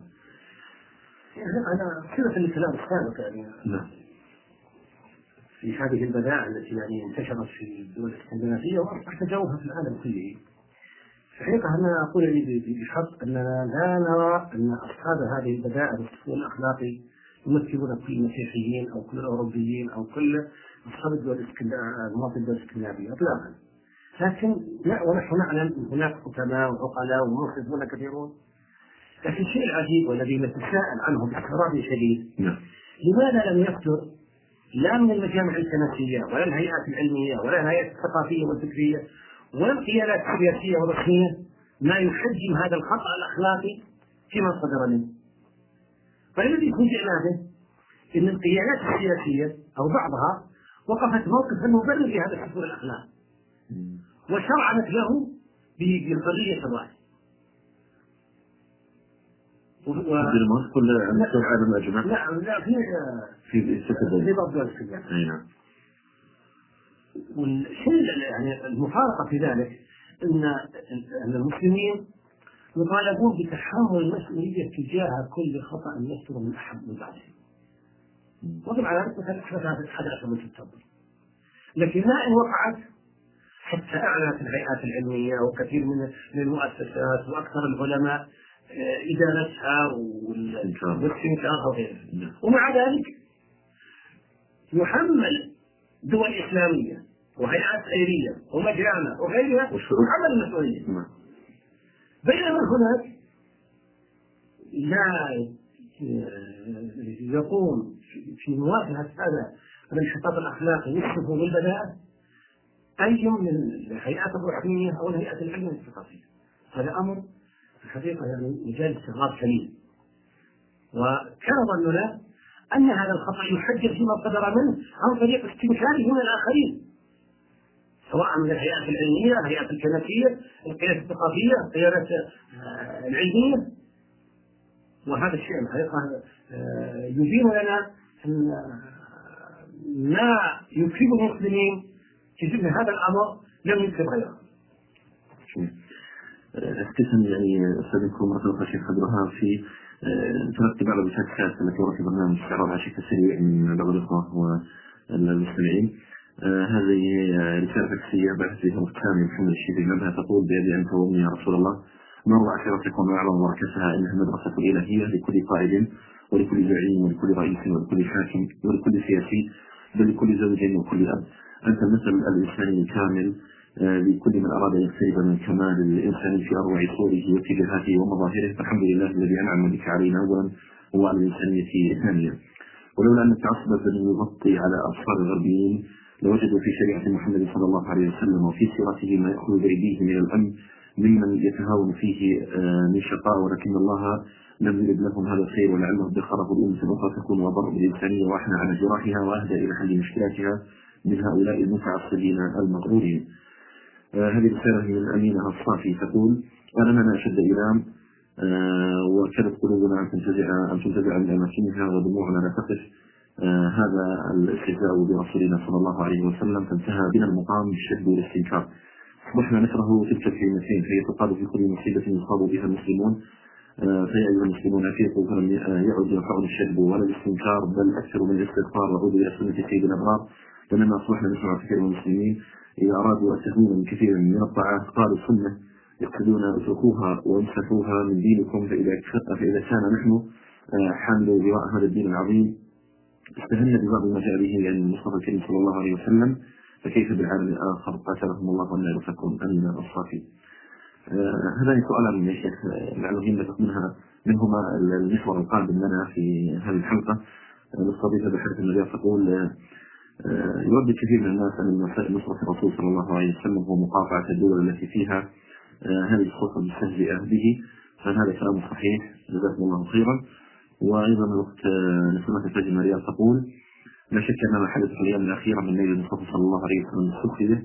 أنا صلة الكلام السابق يعني نعم. في هذه البدائع التي يعني انتشرت في الدول الاسكندنافية وأصبح تجاوبها في العالم كله. الحقيقة أنا أقول بحق أننا لا نرى أن أصحاب هذه البدائع والسلوك الأخلاقي يمثلون كل المسيحيين أو كل الأوروبيين أو كل أصحاب الدول المواطن الدول الاسكندنافية إطلاقا. لكن لا، ونحن نعلم أن هناك حكماء وعقلاء ومخرجون كثيرون. لكن الشيء العجيب والذي نتساءل عنه باستغراب شديد، لماذا لم يقدر لا من المجامع الكنسية ولا الهيئات العلمية ولا الهيئات الثقافية والفكرية ولا القيادات السياسية والرسمية ما يحجم هذا الخطأ الأخلاقي فيما صدر منه؟ فالذي فوجئنا به أن القيادات السياسية أو بعضها وقفت موقفا مبرر لهذا السوء الأخلاق وشرعنت له بالحرية الرأي. بالمنطق كل عن العالم أجمع؟ لا لا في في في بعض الدول الاسكندنافية. أي نعم. والشيء يعني المفارقة في ذلك أن أن المسلمين يطالبون بتحمل المسؤولية تجاه كل خطأ يصدر من أحد من بعضهم. وطبعا هذا مثل حدث من التطبيق. لكن لا إن وقعت حتى أعلنت الهيئات العلمية وكثير من المؤسسات وأكثر العلماء إدارتها والاستنكار وغيره. ومع ذلك يحمل دول إسلامية وهيئات خيرية ومجامع وغيرها عمل المسؤولية، بينما هناك لا يقوم في مواجهة هذا الانحطاط الأخلاقي يصفه بالبداءة أي من الهيئات الروحانية أو الهيئات العلمية الثقافية. هذا أمر الحقيقة يعني مجال استغراب كبير، وكان ظننا أن هذا الخطأ يحجر فيما صدر منه عن طريق استنكاره من الآخرين، سواء من الهيئات العلمية، الهيئات الكنسية، القيادة الثقافية، القيادة العلمية. وهذا الشيء الحقيقة يبين لنا أن ما يصيب المسلمين في مثل هذا الأمر لم يصيب غيره. اختتم يعني أستاذكم رحمة الله الشيخ عبد الوهاب في ترتب على المشاكسات التي ورد في برنامج استعراض على شكل سريع من بعض الإخوة والمستمعين. آه هذه رسالة فكسية بعث بها الكامل محمد الشيبي منها تقول: بيدي أنت وأمي يا رسول الله، نرضى عشيرتكم وأعلم بركتها إنها مدرسة إلهية لكل قائد ولكل زعيم ولكل رئيس ولكل حاكم ولكل سياسي، بل لكل زوج وكل أب. أنت المثل الإنساني الكامل لكل من أراد أن يقترب من كمال الإنسان في أروع صوره واتجاهاته ومظاهره. فالحمد لله الذي أنعم بك علينا أولا وعلى الإنسانية ثانيا. ولولا أن التعصب الذي يغطي على أبصار الغربيين لوجدوا في شريعة محمد صلى الله عليه وسلم وفي سيرته ما يأخذ بأيديه من الأمن ممن يتهاون فيه من شقاء، ولكن الله لم يرد لهم هذا الخير ولعله ادخره الأمة الأخرى تكون وضر بالإنسانية وأحنى على جراحها وأهدى إلى حل مشكلاتها من هؤلاء المتعصبين المغرورين. آه هذه رسالة من أمينها الصافي تقول: ألمنا أشد إيلام آه وكادت قلوبنا أن تنتزع أن تنتزع من أماكنها ودموعنا لا تقف. آه هذا الاستهزاء برسولنا صلى الله عليه وسلم فانتهى بنا المقام بالشد والاستنكار. أصبحنا نكره تلك الكلمتين، فهي تقال في كل مصيبة يصاب بها المسلمون. آه فيا أيها المسلمون أفيقوا فلم يعد ينفعنا الشد ولا الاستنكار، بل أكثر من الاستغفار وعودوا إلى سنة سيد الأبرار. لأننا أصبحنا نسمع كثير من المسلمين إذا أرادوا أن من كثير من الطاعات قالوا سنة يقصدون اتركوها وامسحوها من دينكم، فإذا فإذا كان نحن حاملوا لواء هذا الدين العظيم استهلنا ببعض ما جاء به عن المصطفى الكريم صلى الله عليه وسلم، فكيف بالعالم الآخر؟ قاتلهم الله ولا يرفقكم أمين الصافي. هذان سؤالان يا شيخ لعله ينبثق منها منهما المحور القادم لنا في هذه الحلقة. نستضيف بحث النبي تقول: يود كثير من الناس أن نصرة الرسول صلى الله عليه وسلم هو مقاطعة الدول التي فيها هذه الخطة المستهزئة به، فهذا كلام صحيح جزاكم الله خيرا. وأيضا الوقت نسمة فجر مريال تقول: لا شك أن ما حدث في الأيام الأخيرة من ليلة المصطفى صلى الله عليه وسلم السخرية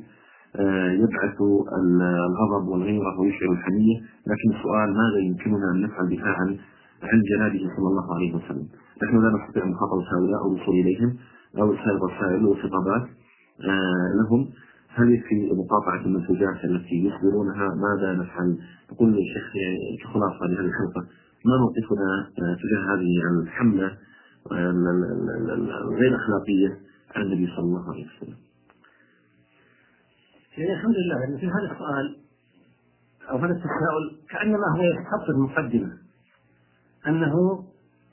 يبعث الغضب والغيرة ويشعر الحمية، لكن السؤال: ماذا يمكننا أن نفعل دفاعا عن جنابه صلى الله عليه وسلم؟ نحن لا نستطيع مخاطبة هؤلاء أو الوصول إليهم أو إرسال رسائل وخطابات آه لهم. هل يكفي مقاطعة المنتجات التي يصدرونها؟ ماذا نفعل؟ تقول الشيخ كخلاصة لهذه الحلقة: ما موقفنا آه تجاه هذه الحملة الغير أخلاقية على النبي صلى الله عليه وسلم؟ يعني الحمد لله أن في هذا السؤال أو هذا التساؤل كأنما هو يستطرد مقدمة أنه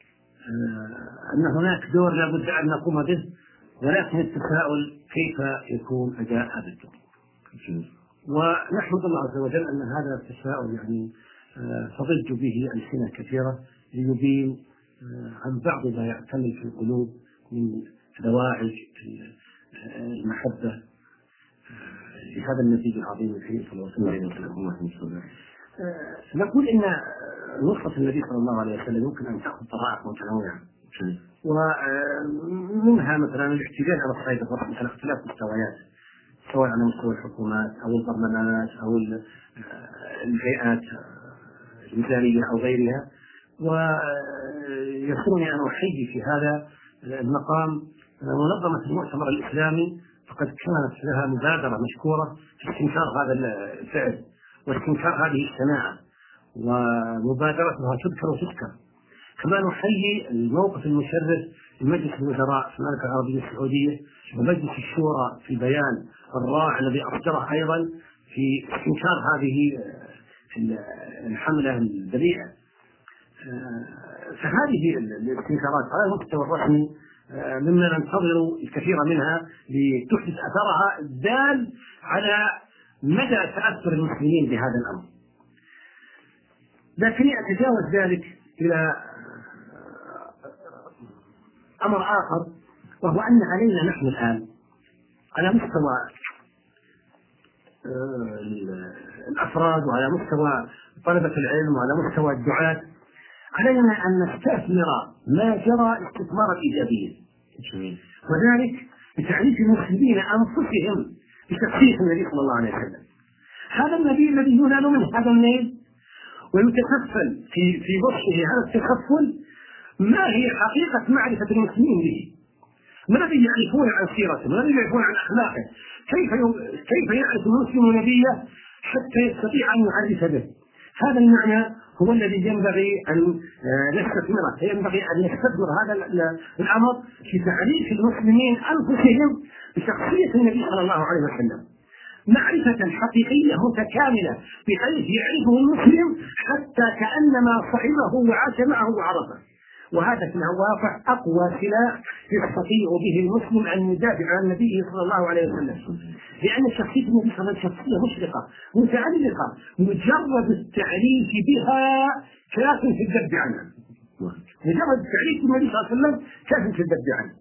أن هناك دور لا بد أن نقوم به، ولكن التساؤل كيف يكون أداء هذا الدور. ونحمد الله عز وجل أن هذا التساؤل يعني تضج به ألسنة كثيرة ليبين عن بعض ما يعتمد في القلوب من دواعي المحبة لهذا النتيجة العظيم الكريم صلى الله عليه وسلم. نقول إن نصرة النبي صلى الله عليه وسلم يمكن أن تأخذ طرائق متنوعة، ومنها مثلا الاحتجاج على الصعيد الرسمي على اختلاف مستويات، سواء على مستوى الحكومات أو البرلمانات أو الهيئات الوزارية أو غيرها. ويسرني أن أحيي في هذا المقام منظمة المؤتمر الإسلامي، فقد كانت لها مبادرة مشكورة في استنكار هذا الفعل واستنكار هذه الصناعة، ومبادرتها تذكر وتذكر. كما نحيي الموقف المشرف لمجلس الوزراء في المملكة العربية السعودية ومجلس الشورى في البيان الرائع الذي أصدره أيضا في استنكار هذه الحملة البذيئة. فهذه الاستنكارات على المستوى الرسمي مما ننتظر الكثير منها لتحدث أثرها الدال على مدى تأثر المسلمين بهذا الأمر. لكن أتجاوز ذلك إلى أمر آخر، وهو أن علينا نحن الآن على مستوى الأفراد وعلى مستوى طلبة العلم وعلى مستوى الدعاة علينا أن نستثمر ما جرى استثمارا إيجابيا، وذلك بتعريف المسلمين أنفسهم بشخصية النبي صلى الله عليه وسلم. هذا النبي الذي ينال منه هذا النيل ويتكفل في في وصفه هذا التكفل، ما هي حقيقة معرفة المسلمين به؟ ما الذي يعرفون عن سيرته؟ ما الذي يعرفون عن أخلاقه؟ كيف كيف يعرف المسلم نبيه حتى يستطيع أن يعرف به؟ هذا المعنى هو الذي ينبغي أن نستثمره، ينبغي أن نستثمر هذا الأمر في تعريف المسلمين أنفسهم بشخصية النبي صلى الله عليه وسلم، معرفة حقيقية متكاملة بحيث يعرفه المسلم حتى كأنما صحبه وعاش معه وعرفه. وهذا في الواقع أقوى سلاح يستطيع به المسلم أن يدافع عن النبي صلى الله عليه وسلم، لأن شخصية النبي صلى الله عليه وسلم شخصية مشرقة متعلقة، مجرد التعريف بها كاف في الذب عنها، مجرد التعريف بالنبي صلى الله عليه وسلم كاف في الذب عنها.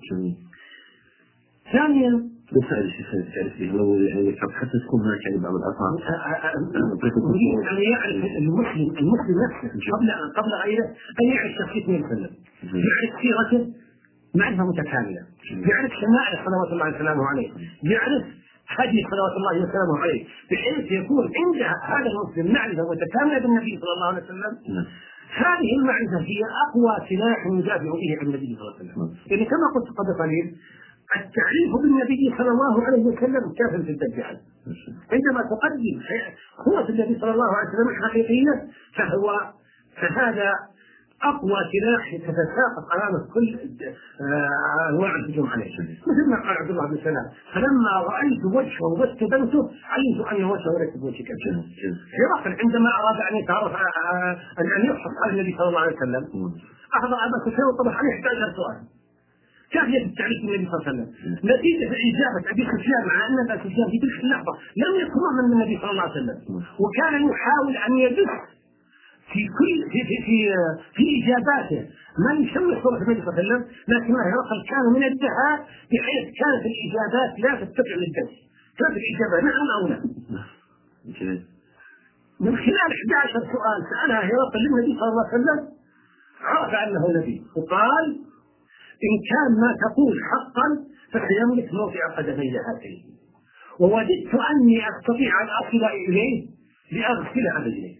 ثانيا بسأل الشيخ تعرف به لو يعني حتى تكون هناك يعني بعض الآثار يريد أن يعرف المسلم المسلم نفسه قبل قبل غيره أن يعرف شخصية النبي صلى الله عليه وسلم، يعرف سيرته معرفة متكاملة، يعرف شمائل صلوات الله وسلامه عليه، يعرف هدي صلوات الله وسلامه عليه، بحيث يكون عند هذا المسلم معرفة متكاملة بالنبي صلى الله عليه وسلم. هذه المعرفة هي أقوى سلاح يدافع به عن النبي صلى الله عليه وسلم، يعني كما قلت قبل قليل التعريف بالنبي صلى الله عليه وسلم كاف في الذب عنه. عندما تقدم قوة النبي صلى الله عليه وسلم الحقيقية فهو فهذا أقوى سلاح يتساقط أمامه كل أنواع الهجوم عليه، مثل ما قال عبد الله بن سلام: فلما رأيت وجهه واستبنته علمت أن وجهه ليس بوجه كبير. هرقل عندما أراد أن يتعرف أن يفحص على النبي صلى الله عليه وسلم أخذ أبا سفيان وطرح عليه أحد عشر سؤال كافية التعريف النبي صلى الله عليه وسلم. نتيجة إجابة أبي سفيان مع أن أبا سفيان في تلك اللحظة لم يكن من النبي صلى الله عليه وسلم، وكان يحاول أن يدس في كل في في في, في إجاباته ما يشوه صورة النبي صلى الله عليه وسلم، لكن هرقل كان من الدهاء بحيث كانت الإجابات لا تتبع للدس، كانت الإجابة نعم أو لا. من خلال أحد عشر سؤال سألها هرقل للنبي صلى الله عليه وسلم عرف أنه نبي، وقال: إن كان ما تقول حقا فسيملك موضع قدمي هاتين، ووددت أني أستطيع أن أصل إليه لأغسل رجليه.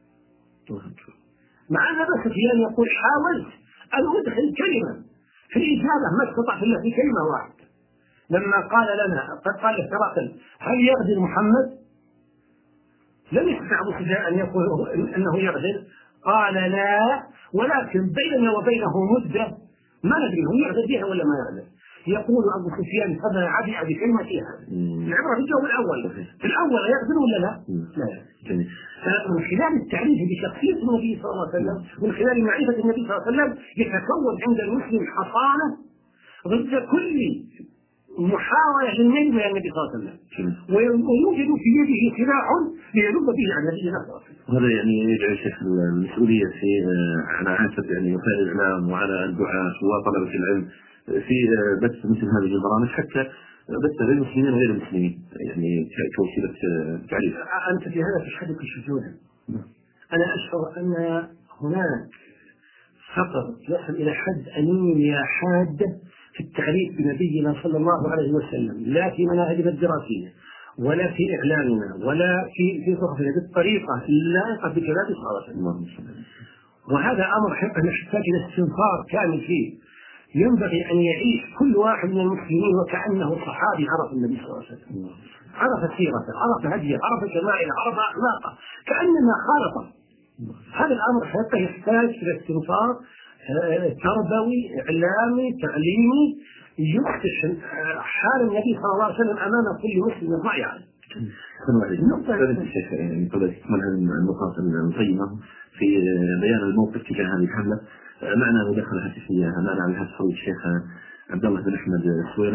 مع أن أبا سفيان يقول: حاولت أن أدخل كلمة في الإجابة ما استطعت إلا في كلمة واحدة. لما قال لنا قد قال هرقل: هل يغزل محمد؟ لم يستطع أبو سفيان أن يقول أنه يغزل، قال: لا، ولكن بيننا وبينه مدة ما ندري هو يغزل بها ولا ما يغزل. يقول أبو سفيان: فما عبئ بكلمتها. العبرة في الجواب الأول، في الأول يغزل ولا لا؟ لا. من خلال التعريف بشخصية النبي صلى الله عليه وسلم، من خلال معرفة النبي صلى الله عليه وسلم، يتكون عند المسلم حصانة ضد كل محاولة للنيل من النبي صلى الله عليه وسلم، ويوجد في يده سلاح ليلوم به عن النبي صلى الله عليه وسلم. وهذا يعني يجعل شيخ المسؤولية في على عاتب يعني وسائل الإعلام وعلى الدعاة وطلبة العلم في بث مثل هذه البرامج حتى بث غير المسلمين وغير المسلمين، يعني كوسيلة تعريف. أنت في هذا تشهدك شجونا. أنا أشعر أن هناك خطر يصل إلى حد أنيميا حادة في التعريف بنبينا صلى الله عليه وسلم، لا في مناهجنا الدراسية ولا في إعلامنا ولا في في صحفنا بالطريقة اللائقة بجلال صلى الله عليه وسلم. وهذا أمر نحتاج إلى استنفار كامل فيه. ينبغي أن يعيش كل واحد من المسلمين وكأنه صحابي عرف النبي صلى الله عليه وسلم، عرف سيرته، عرف هديه، عرف شمائله، عرف أخلاقه، كأنما خالطه. هذا الأمر حتى يحتاج إلى استنفار تربوي إعلامي تعليمي يفتح حال النبي صلى الله عليه وسلم أمام كل مسلم يرضى عنه. النقطة الشيخ يعني قبل استكمال هذه النقاط القيمة في بيان الموقف تجاه هذه الحملة، معنا مداخلة هاتفية معنا على الهاتف الشيخ عبد الله بن أحمد السويلم.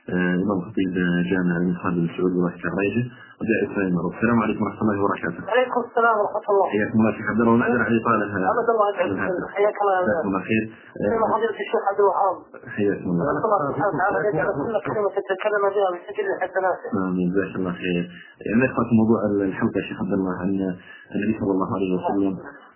إمام خطيب جامع الملك خالد السعودي واسع الريجة وداعي إسرائيل معروف. السلام عليكم ورحمة الله وبركاته. عليكم السلام ورحمة الله. حياكم الله شيخ عبد الله ونعذر على إطالة أبد الله يسعدك. حياك الله. جزاكم الله خير. كما فضيلة الشيخ عبد الوهاب. حياكم الله. الله سبحانه وتعالى يجعل كل كلمة تتكلم بها من سجل حسناته. آمين جزاك الله خير. نذكر في موضوع الحلقة يا شيخ عبد الله عن النبي صلى الله عليه وسلم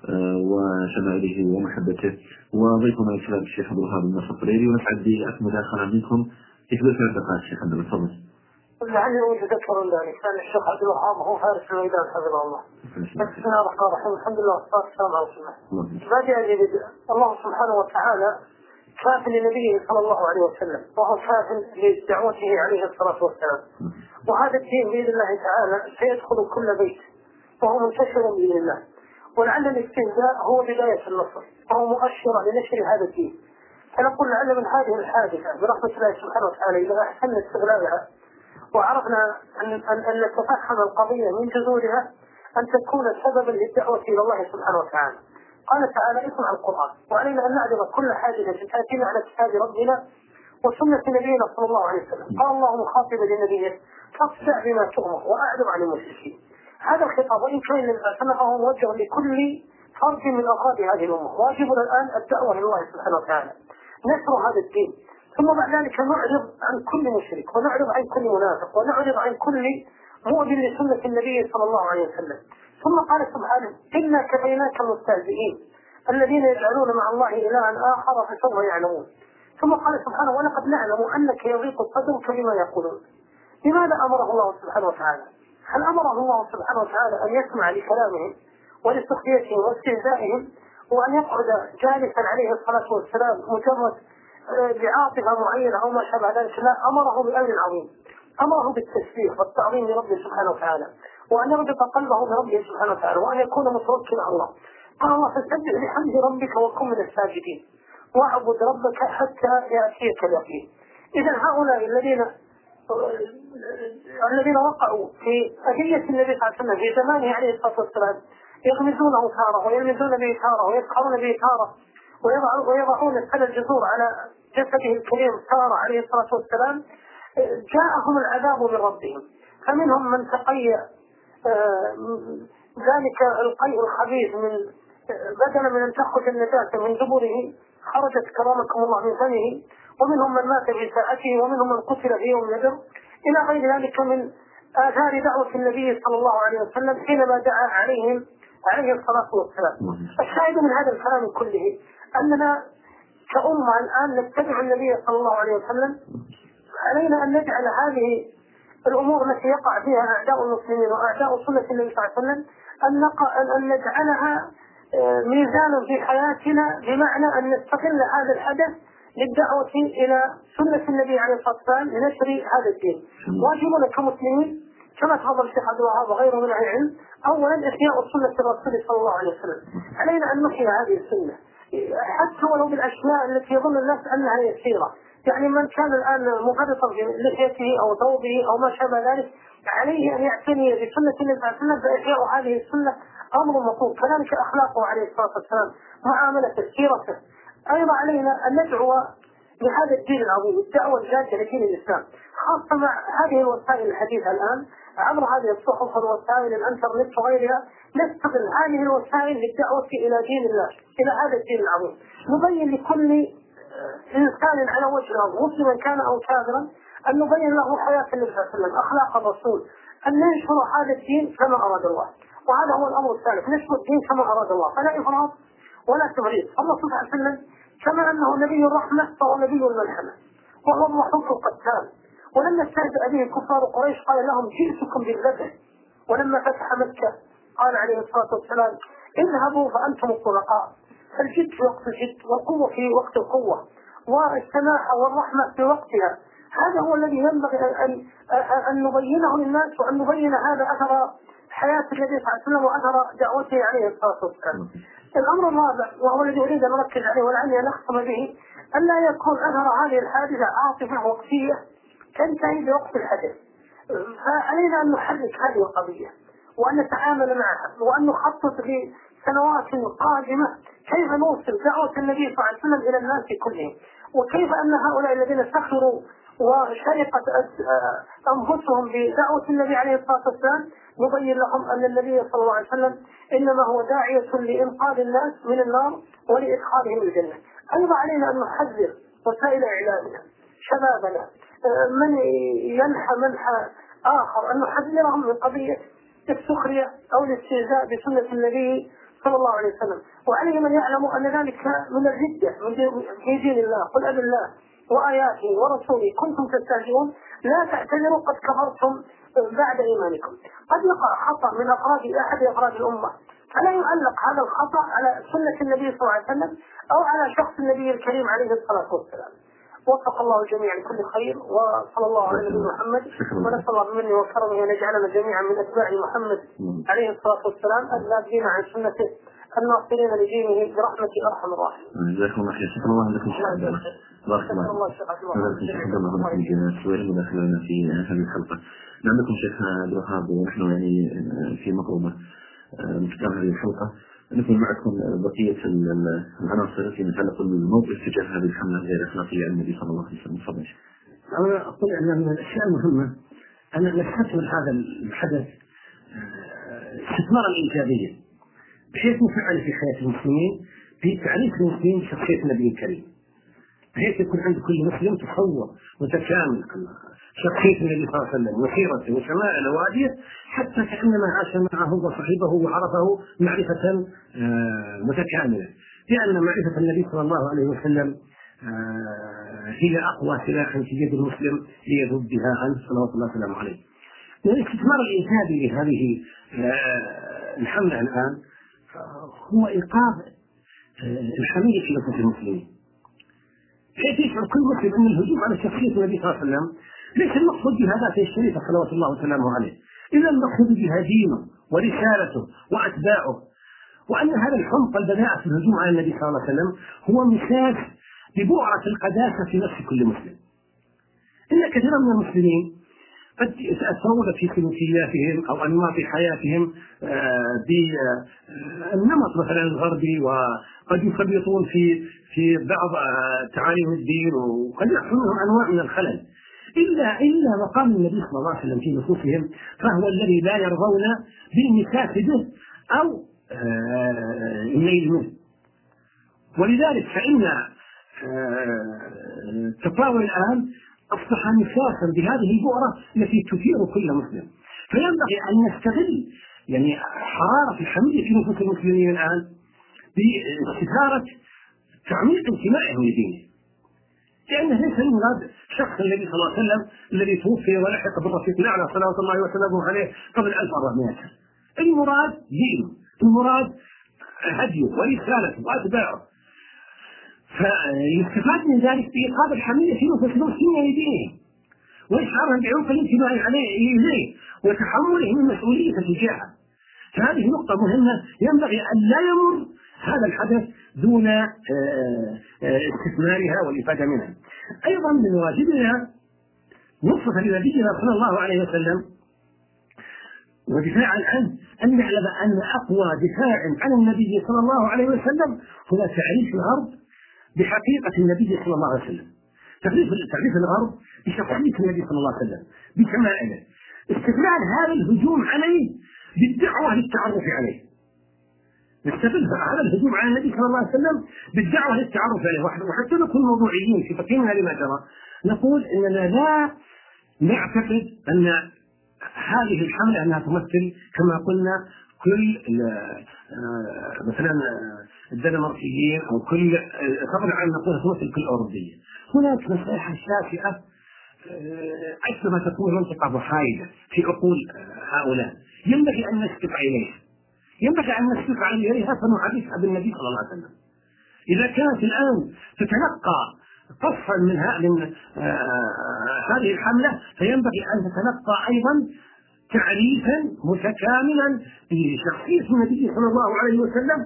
وشمائله ومحبته، وضيفنا الشباب الشيخ عبد الوهاب الناصر الطريري، ونسعد بأكثر مداخلة منكم في حدود ثلاث دقائق. الشيخ عبد الله تفضل. لعلي أتذكر ذلك كان الشيخ عبد الوهاب هو فارس الميدان حفظه الله. بسم الله الرحمن الرحيم، الحمد لله والصلاة والسلام على رسول الله. بادئ الله سبحانه وتعالى كاف لنبيه صلى الله عليه وسلم، وهو كاف لدعوته عليه الصلاة والسلام. وهذا الدين بإذن الله تعالى سيدخل كل بيت وهو منتشر بإذن الله. ولعل الاستهزاء هو بداية النصر، وهو مؤشر لنشر هذا الدين. فنقول لعل من هذه الحادثة برحمة الله سبحانه وتعالى إذا أحسننا استغلالها وعرفنا أن, أن, أن نتفهم القضية من جذورها أن تكون سببا للدعوة إلى الله سبحانه وتعالى. قال تعالى اسمع القرآن، وعلينا أن نعرض كل حادثة تأتينا على كتاب ربنا وسنة نبينا صلى الله عليه وسلم. قال الله مخاطبا لنبيه فاصدع بما تؤمر وأعرض عن المشركين. هذا الخطاب وإن كان فهو موجه لكل فرد من أفراد هذه الأمة. واجبنا الآن الدعوة إلى الله سبحانه وتعالى، نشر هذا الدين، ثم بعد ذلك نعرض عن كل مشرك ونعرض عن كل منافق ونعرض عن كل مؤذن لسنة النبي صلى الله عليه وسلم. ثم قال سبحانه إنا كفيناك المستهزئين الذين يجعلون مع الله إلها آخر فسوف يعلمون. ثم قال سبحانه ولقد نعلم أنك يضيق صدرك بما يقولون. لماذا أمره الله سبحانه وتعالى؟ هل أمره الله سبحانه وتعالى أن يسمع لكلامهم ولسخريتهم واستهزائهم وأن يقعد جالسا عليه الصلاة والسلام مجرد بعاطفة معينة أو ما شابه ذلك؟ لا، أمره بأمر عظيم، أمره بالتسبيح والتعظيم لربه سبحانه وتعالى، وأن يربط قلبه بربه سبحانه وتعالى، وأن يكون متوكلا على الله. قال الله فسبح بحمد ربك وكن من الساجدين واعبد ربك حتى يأتيك اليقين. إذا هؤلاء الذين الذين وقعوا في أذية النبي صلى الله عليه وسلم في زمانه عليه الصلاة والسلام يغمزونه تارة ويلمزون به تارة ويسخرون به تارة ويضعون السنة الجذور على جسده الكريم تارة عليه الصلاة والسلام، جاءهم العذاب من ربهم. فمنهم من تقي ذلك القيء الخبيث من بدلا من أن تخرج النجاسة من دبره خرجت كرامكم الله من فمه، ومنهم من مات في ساعته، ومنهم من قتل في يوم بدر، إلى غير ذلك من آثار دعوة النبي صلى الله عليه وسلم حينما دعا عليهم عليه الصلاة والسلام. الشاهد من هذا الكلام كله أننا كأمة الآن نتبع النبي صلى الله عليه وسلم. علينا أن نجعل هذه الأمور التي يقع فيها أعداء المسلمين وأعداء سنة النبي صلى الله عليه وسلم أن نجعلها ميزانا في حياتنا، بمعنى أن نستغل هذا الحدث للدعوة إلى سنة النبي عليه الصلاة والسلام لنشر هذا الدين. واجبنا كمسلمين كما تفضل الشيخ عبد الوهاب وغيره من أهل العلم أولا إحياء سنة الرسول صلى الله عليه وسلم. علينا أن نحيي هذه السنة حتى ولو بالأشياء التي يظن الناس أنها يسيرة. يعني من كان الآن مفرطا في لحيته أو ثوبه أو ما شابه ذلك عليه أن يعتني بسنة النبي صلى الله عليه وسلم، فإحياء هذه السنة أمر مطلوب. كذلك أخلاقه عليه الصلاة والسلام، معاملته، سيرته. أيضا علينا أن ندعو لهذا الدين العظيم، الدعوة الجادة لدين الإسلام، خاصة مع هذه الوسائل الحديثة الآن عبر هذه الصحف والوسائل الانترنت وغيرها. نستغل هذه الوسائل للدعوة إلى دين الله، إلى هذا الدين العظيم. نبين لكل إنسان على وجه الأرض مسلما كان أو كافرا أن نبين له حياة النبي صلى الله عليه وسلم، أخلاق الرسول، أن ننشر هذا الدين كما أراد الله. وهذا هو الأمر الثالث، نشر الدين كما أراد الله، فلا إفراط ولا تفريط. الله صلى الله عليه وسلم كما أنه نبي الرحمة فهو نبي الملحمة، وهو الرحوم القتال. ولما استهزأ به كفار قريش قال لهم جئتكم بالذبح. ولما فتح مكة قال عليه الصلاة والسلام اذهبوا فأنتم الطلقاء. الجد في وقت الجد، والقوة في وقت القوة، والسماحة والرحمة في وقتها. هذا هو الذي ينبغي أن, أن نبينه للناس، وأن نبين هذا أثر حياة النبي صلى الله عليه وسلم وأثر دعوته عليه الصلاة والسلام. الأمر الرابع وهو الذي أريد أن أركز عليه ولعلي أن أختم به، أن لا يكون أثر هذه الحادثة عاطفة وقتية تنتهي بوقت الحدث. فعلينا أن نحرك هذه القضية وأن نتعامل معها وأن نخطط لسنوات قادمة كيف نوصل دعوة النبي صلى الله عليه وسلم إلى الناس كلهم، وكيف أن هؤلاء الذين سخروا وشرقت أنفسهم بدعوة النبي عليه الصلاة والسلام، نبين لهم أن النبي صلى الله عليه وسلم إنما هو داعية لإنقاذ الناس من النار ولإدخالهم الجنة. أيضا علينا أن نحذر وسائل إعلامنا، شبابنا، من ينحى منحى آخر، أن نحذرهم من قضية السخرية أو الاستهزاء بسنة النبي صلى الله عليه وسلم. وعليهم أن يعلموا أن ذلك من الردة من دين الله. قل أب الله وآياته ورسوله كنتم تستهزئون لا تعتذروا قد كفرتم بعد إيمانكم. قد يقع خطأ من أفراد أحد أفراد الأمة، فلا يعلق هذا الخطأ على سنة النبي صلى الله عليه وسلم أو على شخص النبي الكريم عليه الصلاة والسلام. وفق الله الجميع لكل خير، وصلى الله على نبينا محمد، ونسأل الله بمنه وكرمه أن يجعلنا جميعا من أتباع محمد عليه الصلاة والسلام الذين عن سنته الناصرين لدينه برحمته أرحم الراحمين. جزاكم الله خير. شكرا الله لكم. بارك الله الله سؤال مداخلنا في هذه الحلقة. نعم شيخنا عبد الوهاب، ونحن يعني في مقربة مختار هذه الحلقة نكون معكم بقية العناصر التي نتعلق بالموقف تجاه هذه الحملة غير الأخلاقية عن النبي صلى الله عليه وسلم. تفضل. أنا أقول أن من الأشياء المهمة أن نستثمر من هذا الحدث استثمارا إيجابيا بحيث نفعل في حياة المسلمين في تعريف المسلمين بشخصية النبي الكريم، بحيث يكون عند كل مسلم تصور متكامل عن شخصية النبي صلى الله عليه وسلم وسيرته وشمائله وهديه، حتى كأنما عاش معه وصحبه وعرفه معرفة متكاملة، لأن معرفة النبي صلى الله عليه وسلم هي أقوى سلاح في يد المسلم ليذب بها عنه صلوات الله وسلامه عليه. الاستثمار الإيجابي لهذه الحملة الآن هو إيقاظ الحمية في نفوس المسلمين، بحيث يشعر كل مسلم أن الهجوم على شخصية النبي صلى الله عليه وسلم ليس المقصود بها ذاته الشريفة صلوات الله وسلامه عليه، إلا المقصود بها دينه ورسالته وأتباعه، وأن هذا الحمق البداء في الهجوم على النبي صلى الله عليه وسلم هو مساس ببعرة القداسة في نفس كل مسلم. إن كثيرا من المسلمين قد يتأثرون في سلوكياتهم أو أنماط حياتهم بالنمط مثلا الغربي، وقد يخبطون في في بعض تعاليم الدين، وقد يحصل لهم أنواع من الخلل، إلا إلا مقام النبي صلى الله عليه وسلم في نفوسهم فهو الذي لا يرضون بالمساس به أو النيل منه. ولذلك فإن التطاول الآن أصبح مساسا بهذه البؤرة التي تثير كل مسلم، فينبغي أن نستغل يعني حرارة الحمية في نفوس المسلمين الآن باستثارة تعميق انتمائهم لدينه، لأنه ليس المراد شخص النبي صلى الله عليه وسلم الذي توفي ولحق بالرفيق الأعلى صلوات الله وسلامه عليه قبل ألف وأربعمائة سنة. المراد دينه، المراد هديه ورسالته وأتباعه، فيستفاد من ذلك بإيقاظ الحمية في نفوس المسلمين لدينهم وإشعارهم بعمق الانتماء عليه إليه وتحمله من مسؤولية تجاهه. فهذه نقطة مهمة ينبغي أن لا يمر هذا الحدث دون استثمارها والإفادة منها. أيضا من واجبنا نصف لنبينا صلى الله عليه وسلم ودفاعا عنه أن نعلم أن أقوى دفاع عن النبي صلى الله عليه وسلم هو تعريف الغرب بحقيقة النبي صلى الله عليه وسلم، تعريف تعريف الغرب بشخصية النبي صلى الله عليه وسلم بشمائله، استغلال هذا الهجوم عليه بالدعوة للتعرف عليه، نستغل هذا الهجوم على النبي صلى الله عليه وسلم بالدعوة للتعرف عليه. وحتى نكون موضوعيين في تقييمنا لما جرى نقول إننا لا نعتقد أن هذه الحملة أنها تمثل كما قلنا كل مثلا الدنماركيين أو كل طبعا عن نقول تمثل كل أوروبية. هناك مساحة شاسعة أكثر ما تكون منطقة محايدة في عقول هؤلاء ينبغي أن نسبق إليها، ينبغي أن نسبق إليها فنعرفها بالنبي صلى الله عليه وسلم. إذا كانت الآن تتلقى قصفا من هذه الحملة فينبغي أن تتلقى أيضا تعريفا متكاملا بشخصية النبي صلى الله عليه وسلم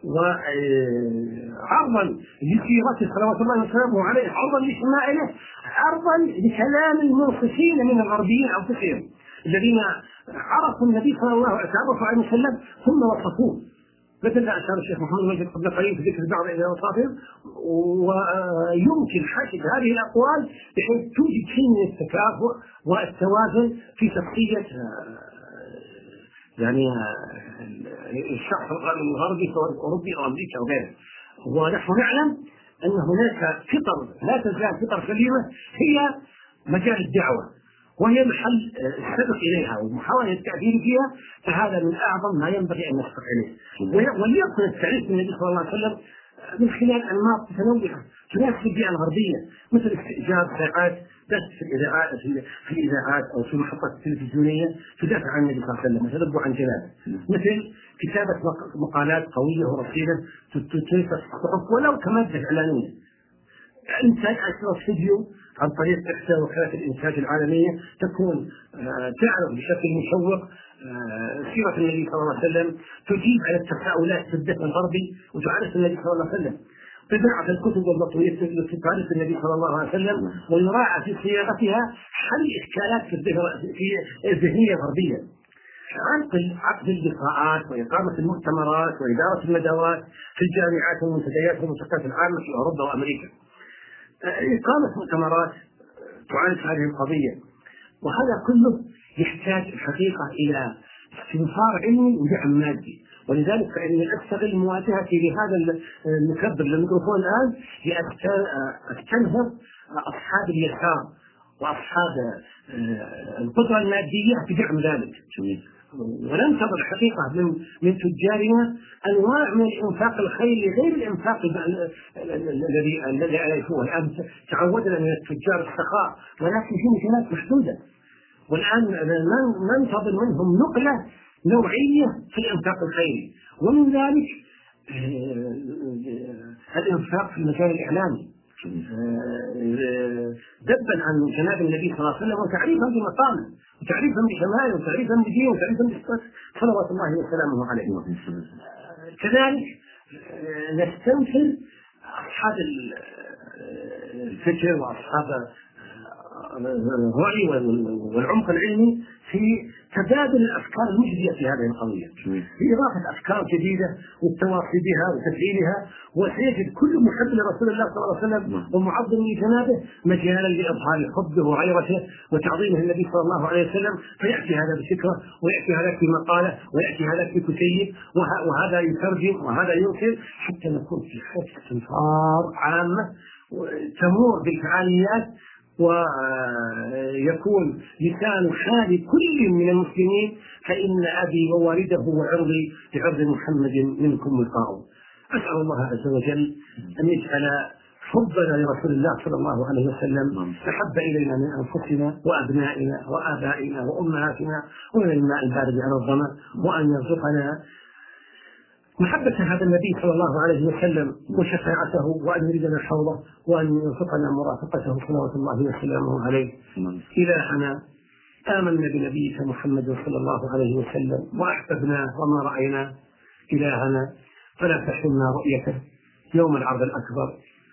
وعرضا لسيرته صلوات الله وسلامه عليه، عرضا لشمائله، عرضا لكلام المنصفين من الغربيين أنفسهم الذين عرفوا النبي صلى الله عليه وسلم ثم وصفوه مثل ما أشار الشيخ محمد مجد قبل قليل في ذكر بعض أوصافهم، ويمكن حشد هذه الأقوال بحيث توجد شيء من التكافؤ والتوازن في شخصية يعني الشخص الغربي سواء أوروبي أو أمريكا أو غيره. ونحن نعلم أن هناك فطر لا تزال فطر سليمة هي مجال الدعوة، وهي محل السبق إليها ومحاولة التأثير فيها، فهذا من أعظم ما ينبغي أن نسبق إليه. وليكن التعريف من النبي صلى الله عليه وسلم من خلال أنماط متنوعة تناسب البيئة الغربية، مثل استئجار ساعات بث في الإذاعات في الإذاعات أو في المحطات التلفزيونية تدافع عن النبي صلى الله عليه وسلم وتنبه عن جلاله، مثل كتابة مقالات قوية ورصينة تنشر الصحف ولو كمادة إعلانية، إنتاج أشرطة فيديو عن طريق إحدى وكالات الإنتاج العالمية تكون تعرض بشكل مشوق سيرة النبي صلى الله عليه وسلم، تجيب على التساؤلات في الذهن الغربي وتعرف النبي صلى الله عليه وسلم، تباع في الكتب والمطويات التي تعرف النبي صلى الله عليه وسلم، ويراعى في صياغتها حل إشكالات في الذهنية الغربية، عقد عقد اللقاءات وإقامة المؤتمرات وإدارة الندوات في الجامعات والمنتديات والمؤسسات العامة في أوروبا وأمريكا، إقامة مؤتمرات تعالج هذه القضية. وهذا كله يحتاج الحقيقة إلى استنفار علمي ودعم مادي، ولذلك فإني أستغل مواجهتي لهذا المكبر للميكروفون الآن لأستنهض أصحاب اليسار وأصحاب القدرة المادية بدعم ذلك، وننتظر الحقيقة من من تجارنا أنواع من الإنفاق الخيري غير الإنفاق الذي الذي يعرفوه الآن. تعودنا من التجار السخاء، ولكن في مكانات محدودة، والآن ننتظر منهم نقلة نوعية في الإنفاق الخيري، ومن ذلك الإنفاق في المجال الإعلامي دبا عن جناب النبي صلى الله عليه وسلم وتعريفا بمقامه وتعريفا بشمائله وتعريفا بدينه وتعريفا بصفاته صلوات الله وسلامه عليه. كذلك نستنفر أصحاب الفكر وأصحاب الرأي والعمق العلمي في تبادل الأفكار المجدية في هذه القضية، في إضافة أفكار جديدة والتواصي بها وتفعيلها، وسيجد كل محب لرسول الله صلى الله عليه وسلم ومعظم لجنابه مجالا لإظهار حبه وغيرته وتعظيمه النبي صلى الله عليه وسلم، فيأتي هذا بفكرة ويأتي هذا في مقالة ويأتي هذا في كتيب وهذا يترجم وهذا يرسل، حتى نكون في حالة استنفار عامة تمر بالفعاليات، ويكون لسان حال كل من المسلمين فإن أبي ووالده وعرضي بعرض محمد منكم وقاء. أسأل الله عز وجل أن يجعل حبنا لرسول الله صلى الله عليه وسلم أحب إلينا من أنفسنا وأبنائنا وآبائنا وأمهاتنا ومن الماء البارد على الظمأ، وأن يرزقنا محبة هذا النبي صلى الله عليه وسلم وشفاعته، وأن يريدنا حوضه، وأن يرزقنا مرافقته صلوات الله وسلامه عليه. إلهنا آمنا بنبيك محمد صلى الله عليه وسلم وأحببناه وما رأينا إلهنا، فلا تحرمنا رؤيته يوم العرض الأكبر،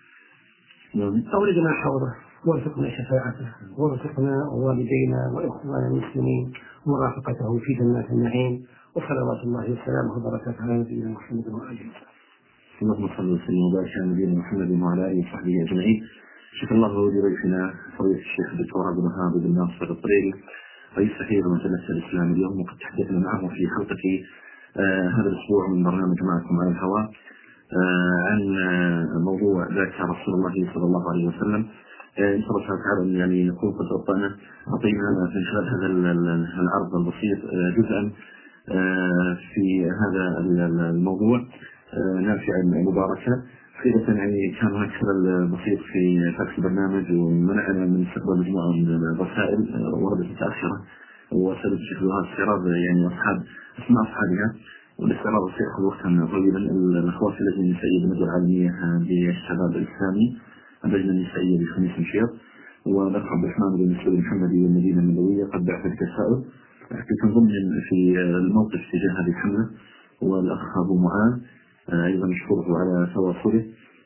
أوردنا حوضه وارزقنا شفاعته، وارزقنا ووالدينا وإخواننا المسلمين مرافقته في جنات النعيم، وصلوات الله وسلامه وبركاته على نبينا محمد وآله وصحبه. اللهم صل وسلم وبارك على نبينا محمد وعلى آله وصحبه أجمعين. شكر الله لضيفنا فضيلة الشيخ الدكتور عبد الوهاب بن ناصر الطريري رئيس تحرير مجلة الإسلام اليوم، وقد تحدثنا معه في حلقة آه هذا الأسبوع من برنامج معكم على الهواء آه عن آه موضوع ذاك رسول الله صلى الله عليه وسلم. إن شاء الله تعالى يعني نكون قد أعطينا أعطينا في خلال هذا العرض البسيط جزءا في هذا الموضوع نافعا مباركا. حقيقة يعني كان هناك خلل بسيط في فاكس البرنامج، ومنعنا من استقبال مجموعة من الرسائل وردت متأخرة، وسألت الشيخ الوهاب استعراض يعني أصحاب أسماء أصحابها، والاستعراض سيأخذ وقتا طويلا. الأخوات في اللجنة النسائية بالندوة العالمية بالشباب الإسلامي، اللجنة النسائية بخميس مشيط، والأخ عبد الرحمن بن مسعود المحمدي والمدينة النبوية قد بعث التساؤل كنت ضمن في الموقف تجاه هذه الحملة، والأخ أبو معاذ أيضا نشكره على تواصله،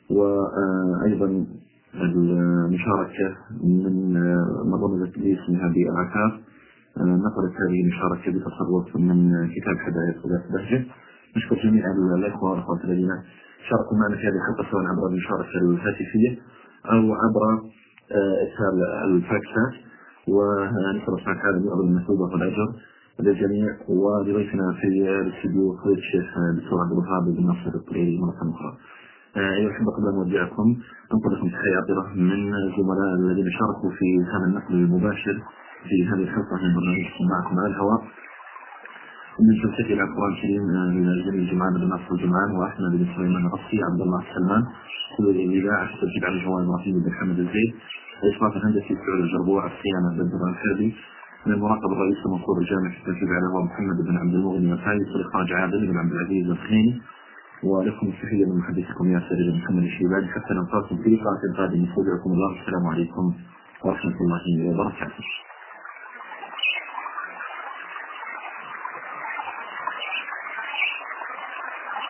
وأيضا المشاركة من منظمة اسمها بالعكاف نقلت هذه المشاركة بتصرف من كتاب حدائق ذات بهجة، نشكر جميع الأخوة والأخوات الذين شاركوا معنا في هذه الحلقة سواء عبر المشاركة الهاتفية أو عبر إرسال الفاكسات، ونسأل الله سبحانه وتعالى أن يعظم المثوبة والأجر للجميع، ولضيفنا في الاستديو فضيلة الشيخ الدكتور عبد الوهاب بن ناصر الطريري مرة أخرى. أيها الأحبة، قبل أن نودعكم أنقل لكم تحية عطرة من الزملاء الذين شاركوا في هذا النقل المباشر في هذه الحلقة من برنامجكم معكم على الهواء، من جلسة إلى القرآن الكريم لجميع جمعان بن ناصر الجمعان وأحمد بن سليمان الرصي عبد الله السلمان، كل الإذاعة التسجيل على الجوال إبراهيم بن حمد الزيد، الإشراف الهندسي سعود الجربوع، الصيانة بدر الحربي، من المراقب الرئيس المنصور الجامع في التسجيل على هو محمد بن عبد المغني والفايز، والإخراج عادل بن عبد العزيز الخنيني. ولكم التحية من محدثكم ياسر بن محمد الشيباني، حتى نلقاكم في لقاء قادم. نستودعكم الله، السلام عليكم ورحمة الله وبركاته.